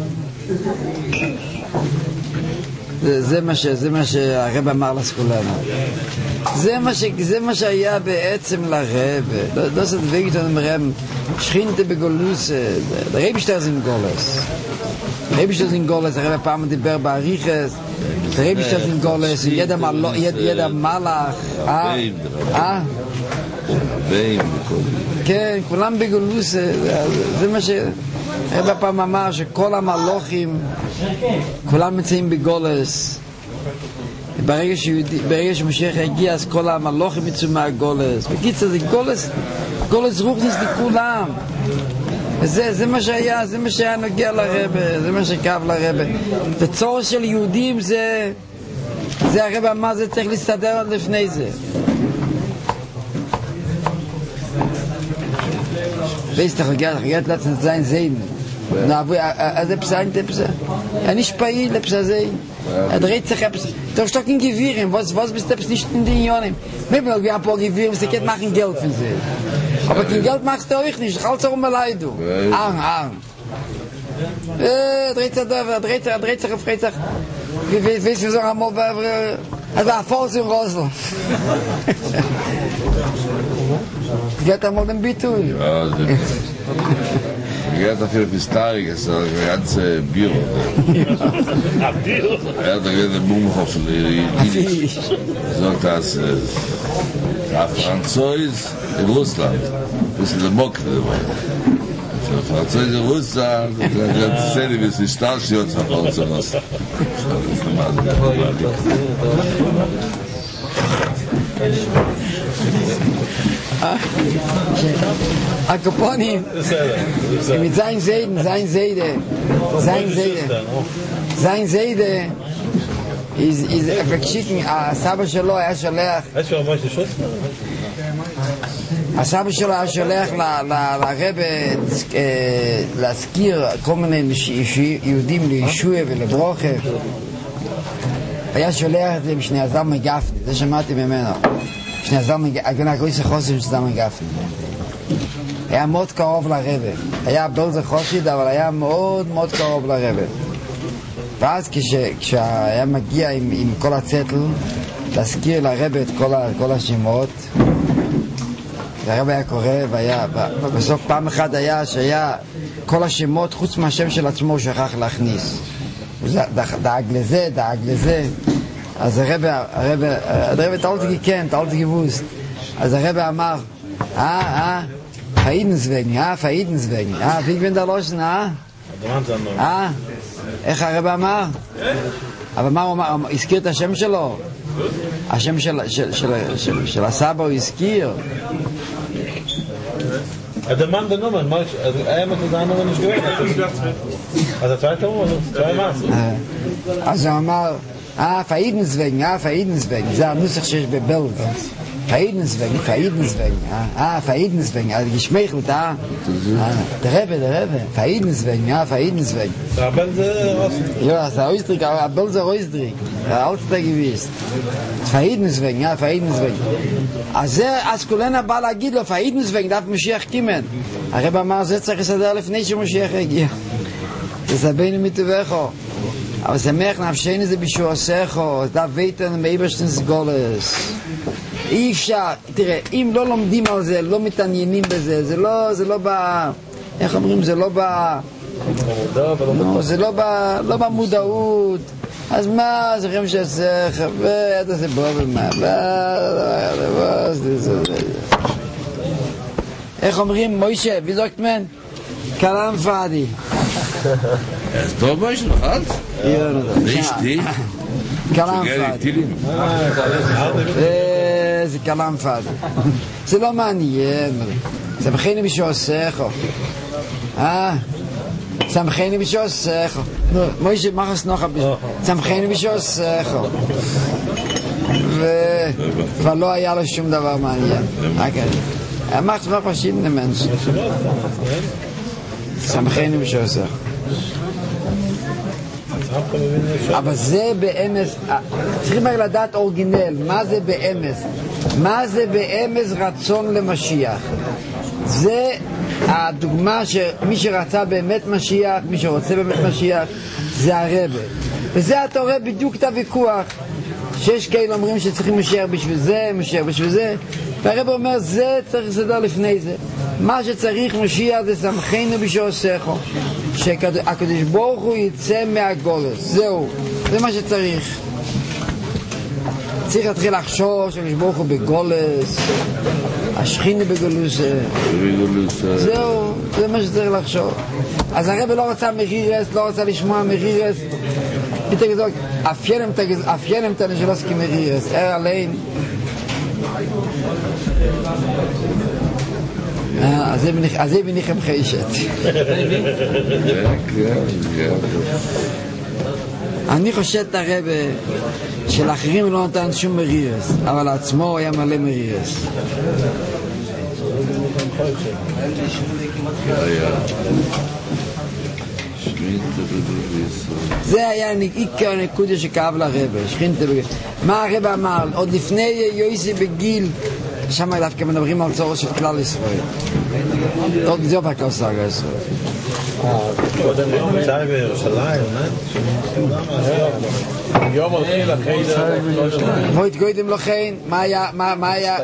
זה מה ש זה מה שהרב אמר לסקולנו. זה מה ש זה מה שהיה בעצם לרב. לא זה דבק איתנו מרם שכינתה בגולוס. הרב שטר זה גולס. הרב שטר זה גולס. הרב פעם דיבר בעריכס. הרב שטר זה גולס. ידע מלאך. ידע מלאך. אה? אה? כן, כולם בגולוס. זה מה ש הרב פעם אמר שכל המלאכים כולם מצאים בגולס. ברגע שיהודי, ברגע שמשיח יגיע אז כל המלאכים יצאו מהגולס. בקיצור זה גולס, גולס רוחניס לכולם. וזה זה מה שהיה, זה מה שהיה נוגע לרבה, זה מה שכאב לרבה. הצורך של יהודים זה זה הרב אמר, זה צריך להסתדר עוד לפני זה. weißt du, ich habe letztens sein sehen. Na, also Psa, nicht Psa. Ja, nicht Pai, der Psa sehen. Er dreht sich, du hast doch kein Gewirr, was, was bist du nicht in den Jahren? Wir haben ein paar Gewirr, was die machen Geld für sie. Aber kein Geld machst du auch nicht, halt so um allein, du. Arm, Arm. Er dreht sich da, er dreht sich, er dreht sich, er dreht sich. Weißt du, wir sagen einmal, er war falsch im Rosel. Geht einmal den Bitul. Ja, geht dafür bis Tarik, das ist ein ganzes Büro. Ja, Büro? Ja, da geht der Bumhof, die sagt, dass der Französ in Russland, das ist der Mokre dabei. Der Französ in Russland, der ganze Szene, wie es die Stahlschutz hat, und so was. הקופונים mit sein Seiden, sein Seide, sein Seide, sein Seide ist ist אפקשיקים. הסבא שלו היה שולח, הסבא שלו היה שולח לרב להזכיר כל מיני יהודים לישוע ולברוכה. היה שולח את זה בשני עזר מגפני, זה שמעתי ממנו. שני עזר מגפני, הגוי זה חוסר של עזר מגפני. היה מאוד קרוב לרבא. היה בל זה חושיד, אבל היה מאוד מאוד קרוב לרבא. ואז כשהיה מגיע עם, עם כל הצטל, להזכיר לרבא את כל, כל השמות, הרבא היה קורא, והיה, בסוף פעם אחת היה שהיה כל השמות חוץ מהשם של עצמו הוא שכח להכניס. הוא דאג לזה, דאג לזה. אז הרב, הרב, הרב תאולת כן, תאולת גיבוסט. אז הרב אמר, אה, אה, פאידנסווני, אה, פאידנסווני, אה, ויג בן דלושן, אה? אה, איך הרב אמר? אבל מה הוא אמר? הזכיר את השם שלו? השם של, של, של, של, של הסבא הוא הזכיר? אדמן דנומן, היה מתודע נומן נשגווי. אז אתה היית אומר, אתה היה מעשי. אז הוא אמר, אה, פאידנסווני, אה, פאידנסווני, זה הנוסח שיש בבלד. פאידנסווני, פאידנסווני, אה, פאידנסווני, אז גשמייכלת, אה, דרבה, דרבה, פאידנסווני, אה, פאידנסווני. אבל זה רוסטריק. Ja, זה אויסטריק, אבל זה אויסטריק. אלצטה גביסט. פאידנסווני, אה, פאידנסווני. אז זה, אז כולנה בא להגיד לו, פאידנסווני, דף משיח קימן. הרב אמר, זה צריך לסדר לפני שמשיח הגיע. זה סבינו מטובחו. אבל שמח נפשני זה בשועסךו, דף ויתן מאיברשטן סגולס. אי אפשר, תראה, אם לא לומדים על זה, לא מתעניינים בזה, זה לא, זה לא בא, איך אומרים, זה לא בא, לא, זה לא בא, לא במודעות, אז מה, זה חיים שעשך, ואתה זה בוא ומה, איך אומרים, מוישה, ויזוקת מן? כלם פאדי. אז טוב מוישה, נכון? nicht die כלם פאדי. זה כלם פאדי. זה לא מעניין. סמכני בשעוסךו. אה? סמכני בשעוסךו. מוישה, מחס נוחה בשעוסךו. סמכני בשעוסךו. וכבר לא היה לו שום דבר מעניין. אמרת מה פשוט למנש. סמכני בשעוסךו. אבל זה באמס, צריכים רק לדעת אורגינל, מה זה באמס? מה זה באמס רצון למשיח? זה הדוגמה שמי שרצה באמת משיח, מי שרוצה באמת משיח, זה הרבה. וזה אתה רואה בדיוק את הוויכוח, שיש כאלה אומרים שצריכים משיח בשביל זה, משיח בשביל זה, והרב אומר, זה צריך לסדר לפני זה. מה שצריך משיח זה סמכנו בשעוסךו, שהקדוש ברוך הוא יצא מהגולס. זהו, זה מה שצריך. צריך להתחיל לחשוב שהקדוש ברוך הוא בגולס, השכינה בגולוס. זהו, זה מה שצריך לחשוב. אז הרב לא רצה מרירס, לא רצה לשמוע מרירס. אפיינם את הנשלוס כמרירס, אר עליין. אז זה בניכם חיישת. אני חושב את הרב שלאחרים לא נתן שום מרירס, אבל לעצמו היה מלא מרירס. זה היה עיקר הנקודה שכאב לרב, שכינתה בגיל. מה הרב אמר? עוד לפני יויסי בגיל, שם דווקא מדברים על צורך של כלל ישראל. עוד זה אופק לא סגר ישראל. קודם נמצא בירושלים, יום הולכים לחיידר. בואי תגוידם לכן, מה היה, מה היה?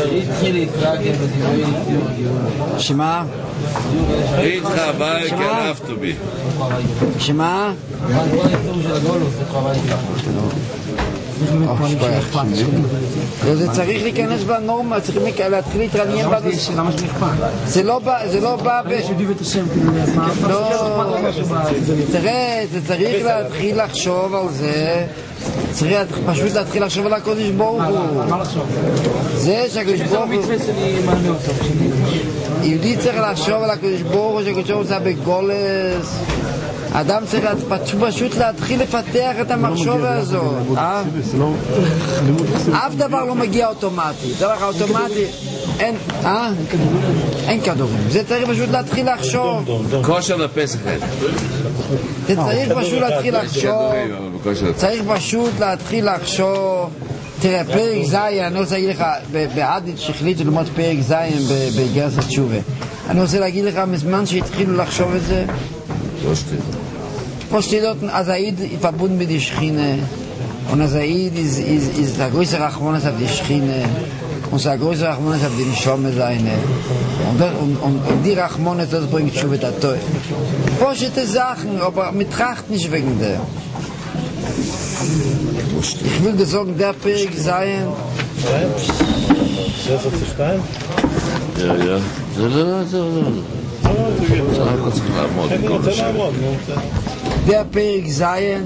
שמה? איתך ביי כרפתו בי. שמה? זה צריך להיכנס בנורמה, צריך להתחיל להתעניין בנושא. זה לא בא, זה לא בא ב... תראה, זה צריך להתחיל לחשוב על זה, צריך פשוט להתחיל לחשוב על הקודש ברוך הוא. זה שהקודש ברוך הוא... יהודי צריך לחשוב על הקודש ברוך הוא, שהקודש ברוך הוא זה בגולס. אדם צריך פשוט להתחיל לפתח את המחשבה הזאת. אף דבר לא מגיע אוטומטי. דבר אוטומטי אין, אה? אין כדורים. זה צריך פשוט להתחיל לחשוב. כושר לפסח. זה צריך פשוט להתחיל לחשוב. צריך פשוט להתחיל לחשוב. תראה, פרק זין, אני רוצה להגיד לך, בעדית שהחליטו ללמוד פרק זין בגרס התשובה. אני רוצה להגיד לך, מזמן שהתחילו לחשוב את זה, Posteht als Aid verbunden mit der Schiene und als Aid ist, ist, ist der größere Achronis auf die Schiene unser größer Rachmones auf den Schome seine. Und, und, und, und die Rachmones, das bringt schon wieder toll. Poschete Sachen, aber mit Tracht nicht wegen der. Ich will dir sagen, der Perik sein. Ja, ja. So, so, so, so. Der Perik sein.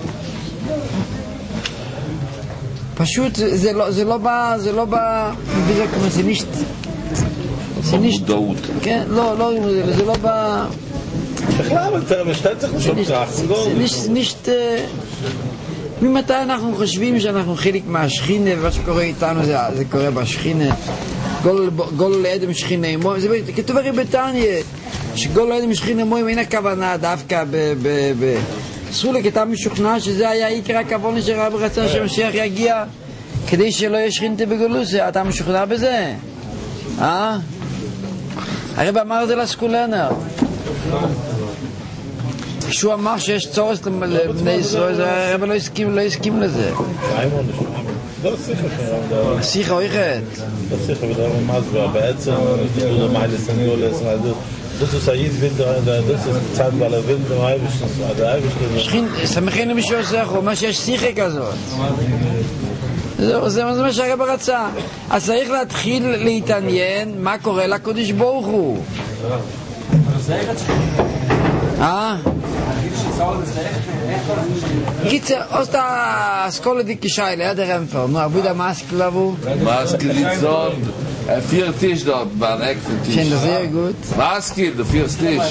פשוט זה לא, זה לא בא, זה לא בא, זה nicht, זה nicht, כן, לא, לא, זה לא בא, בכלל, אבל משתה צריך לשאול כך, זה nicht, nicht, ממתי אנחנו חושבים שאנחנו חלק מהשכינה, ומה שקורה איתנו זה, זה קורה בשכינה, גול לאדם שכינה אמוים, זה כתוב הרי בתניא, שגול לאדם שכינה אמוים אין הכוונה דווקא ב, ב, ב, אסור לי, כי אתה משוכנע שזה היה עיקר הכוונה שרב רצה שמשיח יגיע כדי שלא יהיה שכינתה בגולוס. אתה משוכנע בזה? אה? הרב אמר את זה לסקולנר. כשהוא אמר שיש צורך לבני ישראל, הרב לא הסכים, לא הסכים לזה. לא שיחה שיחה הולכת. לא שיחה ודבר מזווה, בעצם דיבור למעלה סנגולס, das ist ein Winter, das ist Zeit, weil er will, der Eibisch, der Eibisch... שכין, סמכינו מישהו עושה, הוא אומר שיש שיחה כזאת. זה מה שהרב רצה. אז צריך להתחיל להתעניין מה קורה לקדוש ברוך הוא. אה? קיצר, אז אתה אסכולה דיקי ליד הרמפר, נו, עבודה מאסקל לבוא? מאסקל ליצון, vier Tisch dort, beim nächsten Tisch. Schön, sehr gut. Maske, der vier Tisch.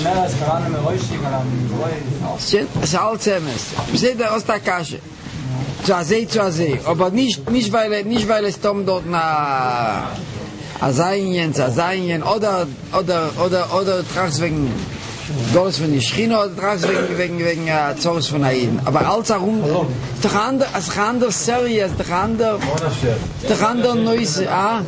Schön, es ist alles zusammen. Wir sehen da aus der Kasche. Zu Azei, zu Azei. Aber nicht, nicht, weil, nicht weil es Tom dort nach Azainien, zu Azainien, oder, oder, oder, oder tragst wegen Gottes von die Schiene, oder tragst wegen, wegen, wegen uh, Zorus von Aiden. Aber alles herum, ist doch anders, es ist anders Serie, es ist doch anders, ist doch anders Neues, ah?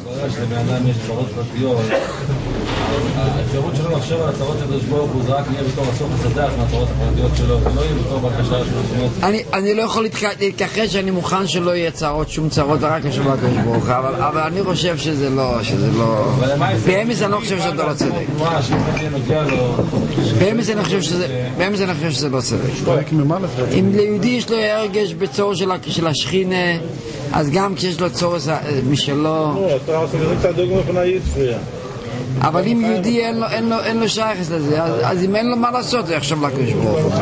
האפשרות שלו לחשוב על הצרות של הקדוש ברוך הוא זה רק נהיה בתור הסוף הסדף מהצרות הפרטיות שלו, ולא יהיה בתור בקשה שלו. אני לא יכול להתכחש שאני מוכן שלא יהיה צרות, שום צרות, רק לשם הקדוש ברוך הוא, אבל אני חושב שזה לא, שזה לא... באמס אני לא חושב שאתה לא צודק. באמס אני חושב שזה, באמס אני חושב שזה לא צודק. אם ליהודי יש לו הרגש בצור של השכינה, אז גם כשיש לו צור משלו... אבל אם יהודי אין לו, אין לו, אין לו שייכס לזה, אז, אז אם אין לו מה לעשות, זה יחשב לקדוש ברוך הוא.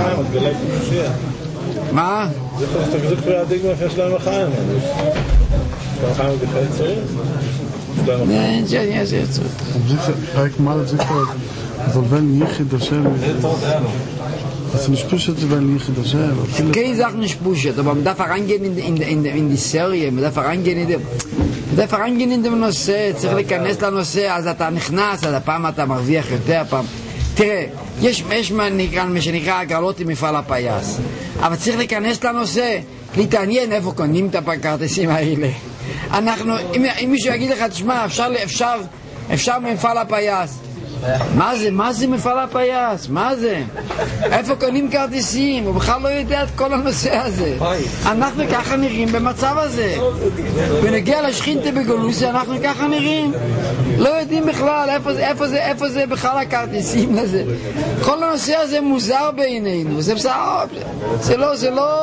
מה? זה שאתה גזוק פרי הדיגמה יש להם החיים. החיים הוא בכלל צורים? כן, כן, יש צורים. רק מה זה כבר, אבל בין יחיד השם, also nicht pushet, weil nicht das selber. Keine Sachen nicht pushet, aber man darf reingehen in, in, in, in die Serie, man darf reingehen in die... man darf reingehen in dem נושא, צריך להיכנס לנושא, אז אתה נכנס, אז הפעם אתה מרוויח יותר, פעם... תראה, יש מה שנקרא הגרלות עם מפעל הפייס, אבל צריך להיכנס לנושא, להתעניין איפה קונים את הכרטיסים האלה. אנחנו, אם, אם מישהו יגיד לך, תשמע, אפשר, אפשר, אפשר ממפעל הפייס, מה זה? מה זה מפעל הפייס? מה זה? איפה קונים כרטיסים? הוא בכלל לא יודע את כל הנושא הזה. אנחנו ככה נראים במצב הזה. ונגיע לשכינתה בגולוסיה, אנחנו ככה נראים. לא יודעים בכלל איפה זה, איפה זה, איפה זה בכלל הכרטיסים לזה. כל הנושא הזה מוזר בעינינו. זה בסדר, זה לא, זה לא...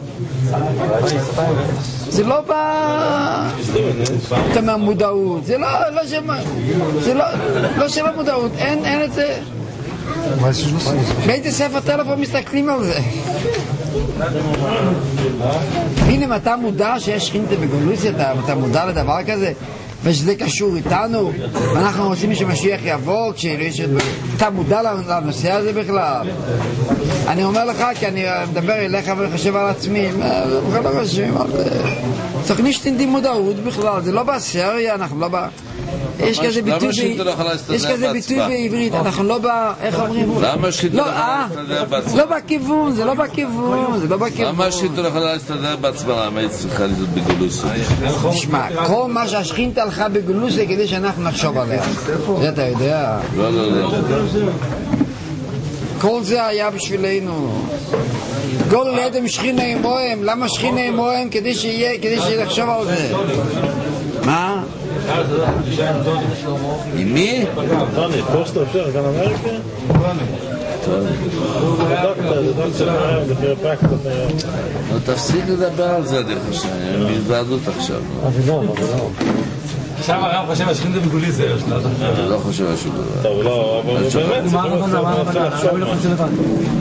זה לא בא... אתה מהמודעות. זה לא, לא שמה... זה לא, לא של המודעות. אין, אין את זה... בית הספר טלפון מסתכלים על זה. הנה, אתה מודע שיש שכינתה בגולוסיה, אתה, אתה מודע לדבר כזה, ושזה קשור איתנו, ואנחנו רוצים שמשיח יבוא, אתה מודע לנושא הזה בכלל. אני אומר לך, כי אני מדבר אליך וחושב על עצמי, בכלל לא חושבים על זה. צריך נשתינתי מודעות בכלל, זה לא בסריה, אנחנו לא בא... יש כזה ביטוי יש כזה ביטוי בעברית, אנחנו לא בא... איך אומרים? למה שיטו לא יכולה להסתדר בעצמה? לא בכיוון, זה לא בכיוון, זה לא בכיוון. למה שיטו לא יכולה להסתדר בעצמה? למה היא צריכה להיות בגולוסיה? תשמע, כל מה שהשכינתה הלכה בגולוסיה כדי שאנחנו נחשוב עליה. זה אתה יודע? לא, לא, לא. כל זה היה בשבילנו. גול לאדם שכינה עמוהם. למה שכינה עמוהם? כדי שיהיה, כדי שנחשוב על זה. מה? עם מי? טוני, פוסט אפשר, גם אמריקה? טוני. זה דוקטור, זה דוקטור היום, זה פירופרקטור היום. לא תפסיק לדבר על זה, אני חושב, הם בהתוועדות עכשיו. אבינום, אבינום. עכשיו הרב חושב השכין זה בגולי זה, אני לא חושב על שום דבר. טוב, לא, אבל באמת, מה הרב אמר? הרב לא חושב לבד.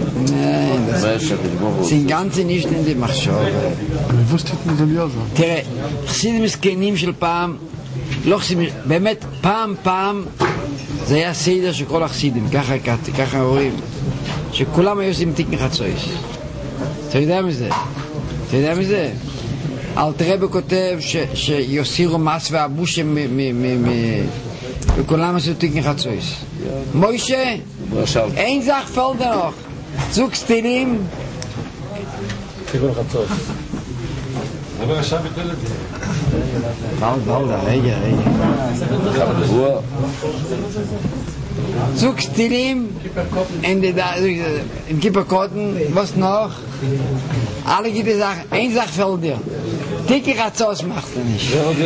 sind ganze nicht in die Machschove. אני wusste את מדליוזה. תראה, חסידים מסכנים של פעם, לא חסידים, באמת פעם פעם זה היה סדר של כל החסידים, ככה, ככה רואים, שכולם היו עושים תיק מחצויס. אתה יודע מזה? אתה יודע מזה? אלתר רבי כותב שיוסירו מס ואבושם וכולם עשו תיק מחצויס. מוישה, אין זך פלדה noch. זוג סטילים תיקון חצות. רבי רשע ביטל את זה. בלד, בלד, רגע, רגע. Zug Stilim in die in Kipperkotten, was noch? Alle gibt es Sachen, ein Sach fällt dir. Dicke Ratzos macht er nicht.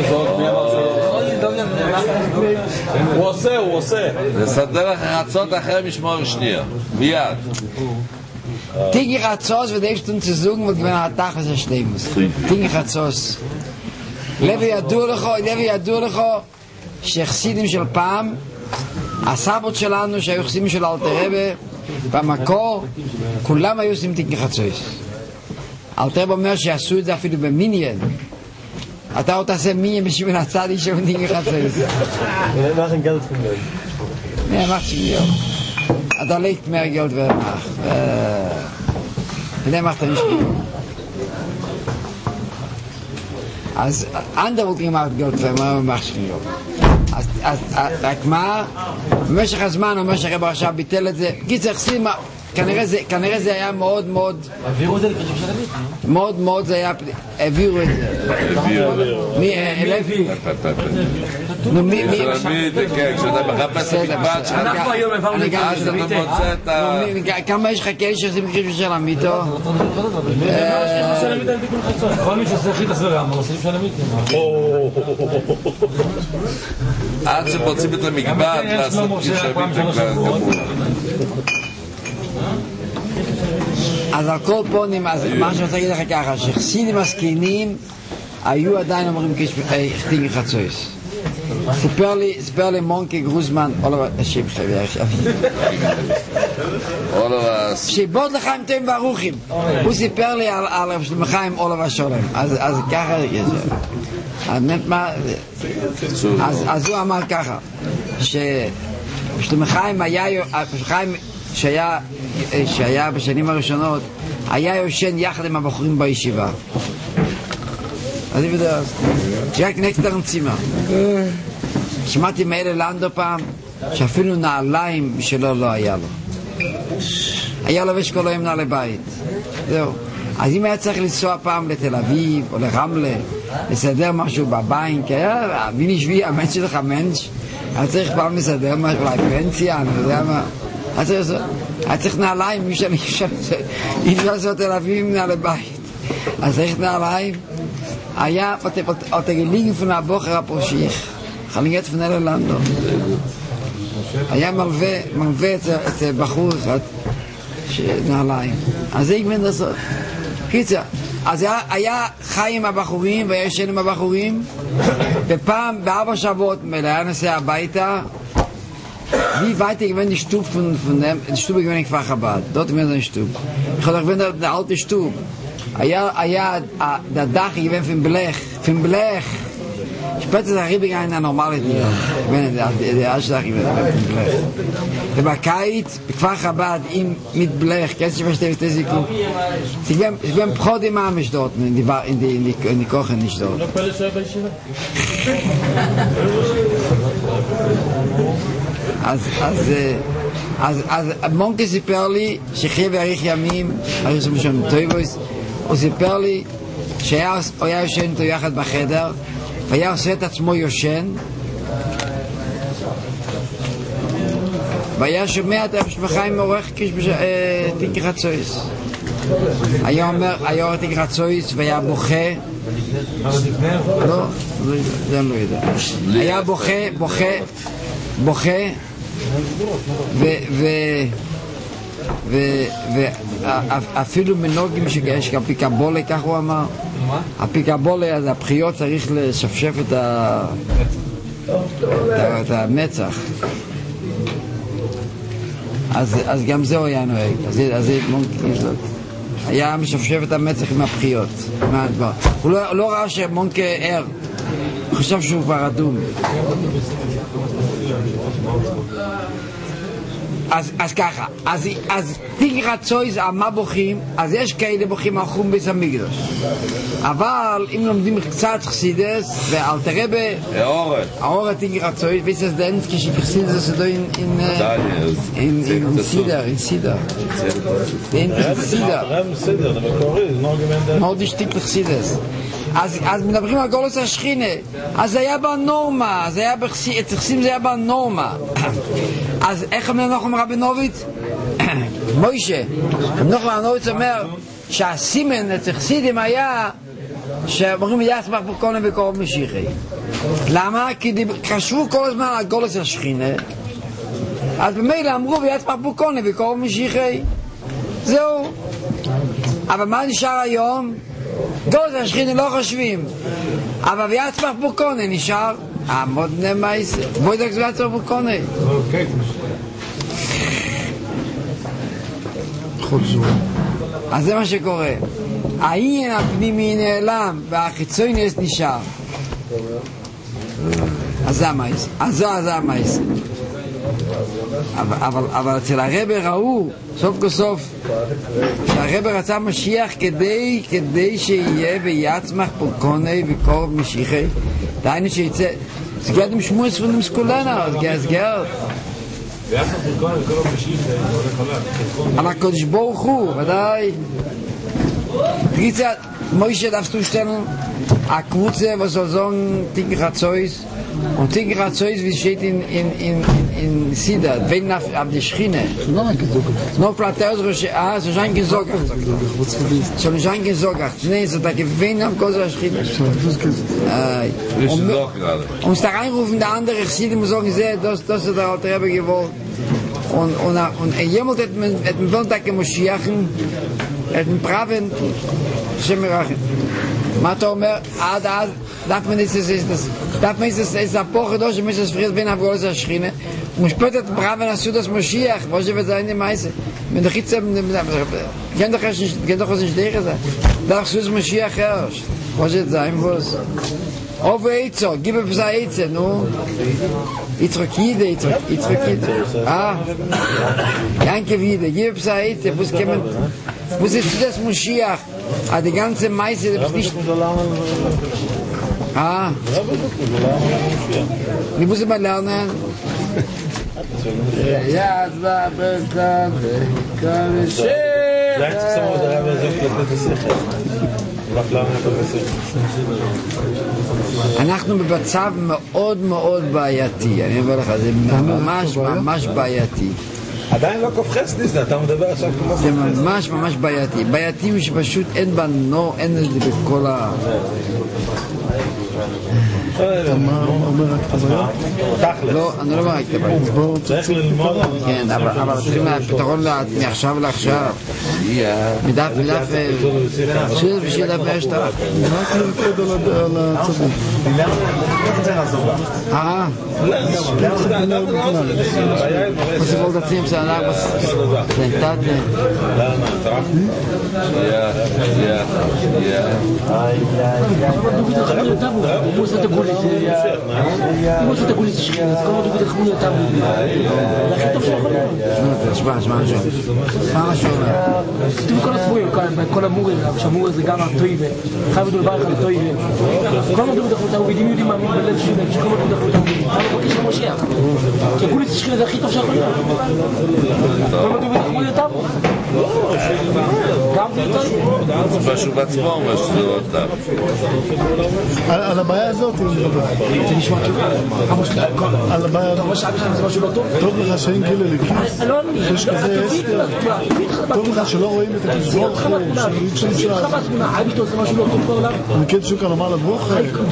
הוא עושה, הוא עושה. לסדר לך רצות אחרי משמור שנייה. מיד. Dicke Ratzos wird echt um zu suchen, weil wenn er Tag was er stehen muss. Dicke Ratzos. Levi ידוע לך, לוי ידוע לך, שחסידים של פעם, הסבות שלנו שהיו חסידים של אלתר רבי במקור כולם היו עושים תיקי חצויס. אלתר רבי אומר שעשו את זה אפילו במינין. אתה עוד תעשה מינין בשביל הצדיק שהוא תיקי חצויס. מה לכם גלד פון גלד? Ja, macht schon ja. Da legt mehr Geld wer macht. Der macht er nicht. Als andere wollte gemacht Geld wer macht schon ja. אז רק מה, במשך הזמן, במשך רבי עכשיו ביטל את זה, קיצר חסידים, כנראה זה היה מאוד מאוד העבירו את זה לקרשו של עמית, מאוד מאוד זה היה, העבירו את זה מי, לוי נו מי, מי כשאתה מחפש את המקבט שלך אנחנו היום העברנו את אז אתה מוצא את ה... כמה יש לך כאלה שעושים קרשו של עמיתו? כל מי שעושה חיט הסברה, מה עושים של עמית? עד שמוצאים את המקבט לעשות קרשמים וכמובן. אז על כל פונים, אז מה שאני רוצה להגיד לך ככה, שחסידים הזקנים היו עדיין אומרים חתיגי חצויס. סיפר לי, סיפר לי מונקי גרוזמן, אולו, השם חבי עכשיו. שיבוד לחיים טובים וארוכים. הוא סיפר לי על רב שלמה חיים אולו ושולם. אז ככה, אז הוא אמר ככה, ששלמה חיים היה, חיים שהיה, שהיה בשנים הראשונות, היה יושן יחד עם הבחורים בישיבה. אז אני יודע, שרק נקטר נצימה. שמעתי מאלה לנדו פעם, שאפילו נעליים שלו לא היה לו. היה לובש כל היום נעלי בית. זהו. אז אם היה צריך לנסוע פעם לתל אביב או לרמלה, לסדר משהו בבית, כי היה, מי נשבי, המנש שלך מנש, היה צריך פעם לסדר משהו, אולי פנסיה, אני יודע מה. היה צריך נעליים, אי אפשר לעשות תל אביב עם נעלי בית. אז צריך נעליים. היה, עוד תגליגים פון הבוחר הפרושיך, חלינגת פון אלה לנדו. היה מלווה, מלווה את בחור אחד, נעליים. אז זה יגמין לעשות. קיצר, אז היה חי עם הבחורים והיה ישן עם הבחורים, ופעם, בארבע שבועות, היה נסע הביתה, wie weit ich wenn die Stube von von dem die Stube gewinn ich fach aber dort mir so Stube ich habe wenn der alte Stube ja ja der Dach gewinn von Blech von Blech später da rieb ich eine normale Tür wenn der der Dach gewinn von Blech der Bakait fach aber im mit Blech kannst du verstehen das ich ich bin ich bin Brot im Arm dort in die in die in die Kochen nicht dort אז אז אז אז מונקי סיפר לי שחיה ואריך ימים אני חושב שאני טויבויס הוא סיפר לי שהיה היה יושן איתו יחד בחדר והיה עושה את עצמו יושן והיה שומע את המשפחה עם עורך תיקי חצויס היה אומר, היה עורך תיקי חצויס והיה בוכה לא, זה אני לא יודע. היה בוכה, בוכה, בוכה, ואפילו מנוגים שיש כפיקבולה, כך הוא אמר. הפיקבולה, אז הבחיות צריך לשפשף את המצח. אז גם זה הוא היה נוהג. אז היה משפשף את המצח עם הבחיות. הוא לא ראה שמונקה ער, הוא חשב שהוא כבר אדום. אז, אז ככה, אז, אז תיק רצויז, מה בוכים? אז יש כאלה בוכים על חום בית המקדש. אבל אם לומדים קצת חסידס, ואלתר רבי, האורה תיק רצויז, ויסס דנסקי שחסידס זה דו אין אין סידר, אין סידר. אין סידר. מאוד יש תיק לחסידס. אז, אז מדברים על גולוס השכינה, אז זה היה בנורמה, זה היה בחסידים, זה היה בנורמה. אז איך המנוחם רבינוביץ? מוישה, המנוחם רבינוביץ אומר שהסימן אצל חסידים היה שאומרים יצמח בקונה וקורב משיחי. למה? כי חשבו כל הזמן על גולוס השכינה, אז במילא אמרו ויצמח בקונה וקורב משיחי. זהו. אבל מה נשאר היום? גולוס השכינה לא חושבים, אבל ויצמח בקונה נשאר עמוד נמייס, בואי דק זה ויצמח בקונה. אז זה מה שקורה. העניין הפנימי נעלם והחיצוניוס נשאר. אז זה המייס, אז זה המייס. אבל, אבל, אבל אצל הרבי ראו סוף כל סוף שהרבי רצה משיח כדי, כדי שיהיה ויצמח פורקוני וקורב משיחי. דהיינו שיצא סגרת עם שמוע ספונים סקולנה, אז גרד ויצמח פורקוני וקורב משיחי על הקודש ברוך הוא, ודאי. פריצה מוישה דפסו שטנו הקבוצה וסוזון תינק רצויס und tink ratzois wie steht in in in in Sida wenn auf auf die Schiene no plateus ah so schon gesagt so schon gesagt nee so da gewen am großer Schiene äh und da reinrufen der andere Sida muss sagen sehr dass dass der alte habe gewollt und und und jemand hat mit dem Sonntag Moschiachen hat einen braven Schemerachen Mata Omer, ad ad, darf man nicht, das darf man nicht, das ist eine Poche durch, muss es friert bin auf großer Schreine und später braven hast du das Moschiach, was wird sein die Meise mit der Hitze gehen doch nicht gehen doch nicht der sein darf du das Moschiach herrscht was wird sein was auf Eitzo gib es Eitzo no Itzrokide Itzrokide ah danke wieder gib es Eitzo was kommen was ist das Moschiach ah die ganze Meise nicht ah wie muss man lernen ja da bekan kan schee da ist so der Rabbi sagt das ist אנחנו במצב מאוד מאוד בעייתי, אני אומר לך, זה ממש ממש בעייתי. עדיין לא קופחס ניסה, אתה מדבר עכשיו כמו... זה ממש ממש בעייתי. בעייתי הוא שפשוט אין בנו, אין לזה בכל ה... מה אומר רק את הבעיה? לא, אני לא אומר רק את הבעיה. צריך ללמוד. כן, אבל צריכים הפתרון מעכשיו לעכשיו. מדף, מדף, שיר ושיר דף מהשטר. רק לרקוד על הצדיק. אה? מה זה בולד עצים? זה ענק בסנטת? Ja, ja, ja. הוא עושה את הגולית הוא עושה את הגולית שכיר אז כל עוד הוא בתחמון יותר זה הכי טוב שיכול להיות שמע, שמע, שמע מה שאומר תראו כל הסבורים, כל המורים שהמור זה גם הטויבה חייב לדול ברך על הטויבה כל עוד הוא בתחמון הוא בידים יודעים מאמין בלב שלהם שכל עוד הוא בתחמון הוא בקש למושיח כי הגולית שכיר זה הכי טוב שיכול להיות כל עוד הוא בתחמון יותר גם משהו בעצמו, משהו לא אותם. על הבעיה הזאת, זה נשמע כאילו. על הבעיה הזאת. טוב לך שאין גיל אליקי. יש כזה אסתר. טוב לך שלא רואים את הקשבור. אני כן שוקה לומר לברוך.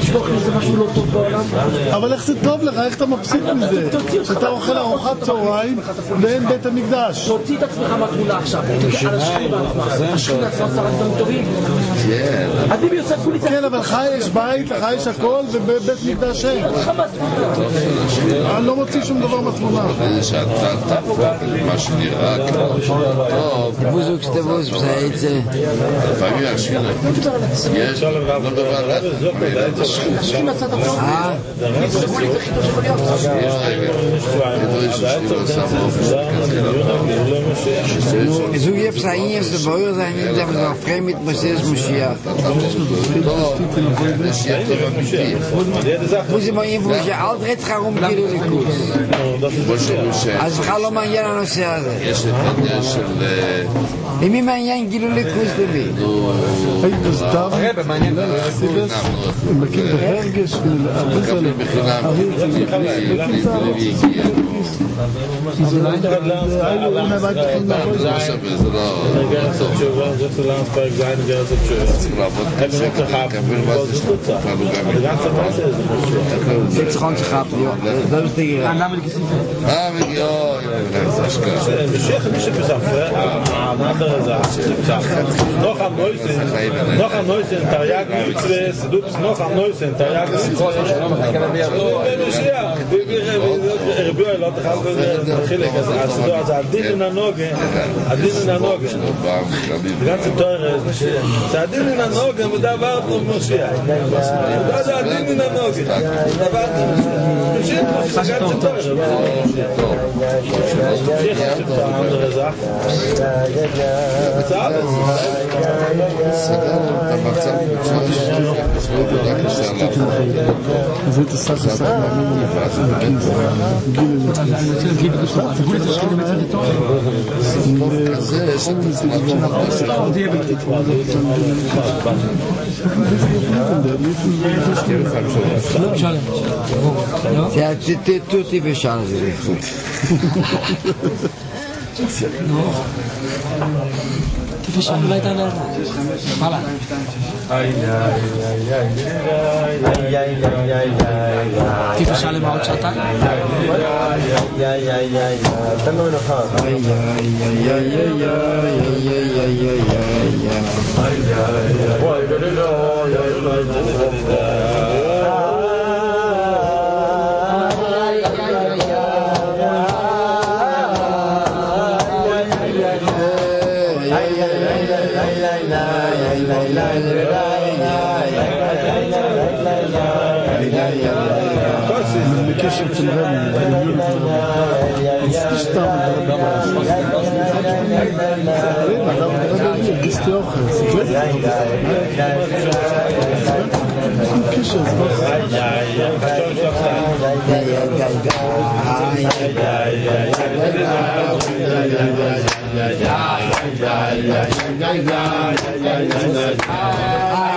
אבל איך זה טוב לך? איך אתה מבסוט מזה? שאתה אוכל ארוחת צהריים ואין בית המקדש. תוציא את עצמך מהתמונה עכשיו. על השכינה עצמך. השכינה עצמך עשרה דברים טובים. עדיף יוסף כולי צריך... כן, אבל לך יש בית, לך יש הכל ובבית מקדש אין. אני לא מוציא שום דבר מהתמונה. שאתה תפוק מה שנראה טוב. תבוזו כשתבוז בסייצה. לפעמים השכינה. יש, לא דבר השכינה עצת עצמך. אה? כולי צריך חידוש יכול להיות. יש רגע. כדורי ששכינה שם אופן כזה. זוג יהיה פסעים, זה ברור, זה אני יודע, זה הפרעי מתבסס משיח. יש יותר אמיתי. וזה מעניין, שאל תרץ חרום גילו ליכוס. אז בכלל לא מעניין הנושא הזה. יש את העניין של... למי מעניין גילו ליכוס למי? היית סתם? הם מכיר בהרגש מקבלים בחינם. זה לא זה לא טוב. צריך לעבוד קשה כדי לקבל מה זה שתופה. זה צריכון שלך פליאות. זה לא שתגיע. אה, מגיע, אוי, זה השקעה. משיח מי שפסף, הנאדר הזה, noch am neuesten, noch am neuesten Tariag Mitzvahs, noch am neuesten Tariag Mitzvahs. רבי יואל לא תחל בחלק, אז הדין אין הנוגה, הדין אין הנוגה. גנצי תואר, שהדין אין הנוגה מדבר פה משיח. זה הדין אין הנוגה. דבר משיח, גנצי תואר. משיח שפסה הנאדר הזה. בצעד אז היית סך הסך מאמין גיל זה תותי ושאר זה כפי שאולי הייתה נהלת. הלאה. כפי שאלה עוד שעתיים? תן לו מנוחה. בקשר של רבי סתם רבי גיסטי אוכל קשר זה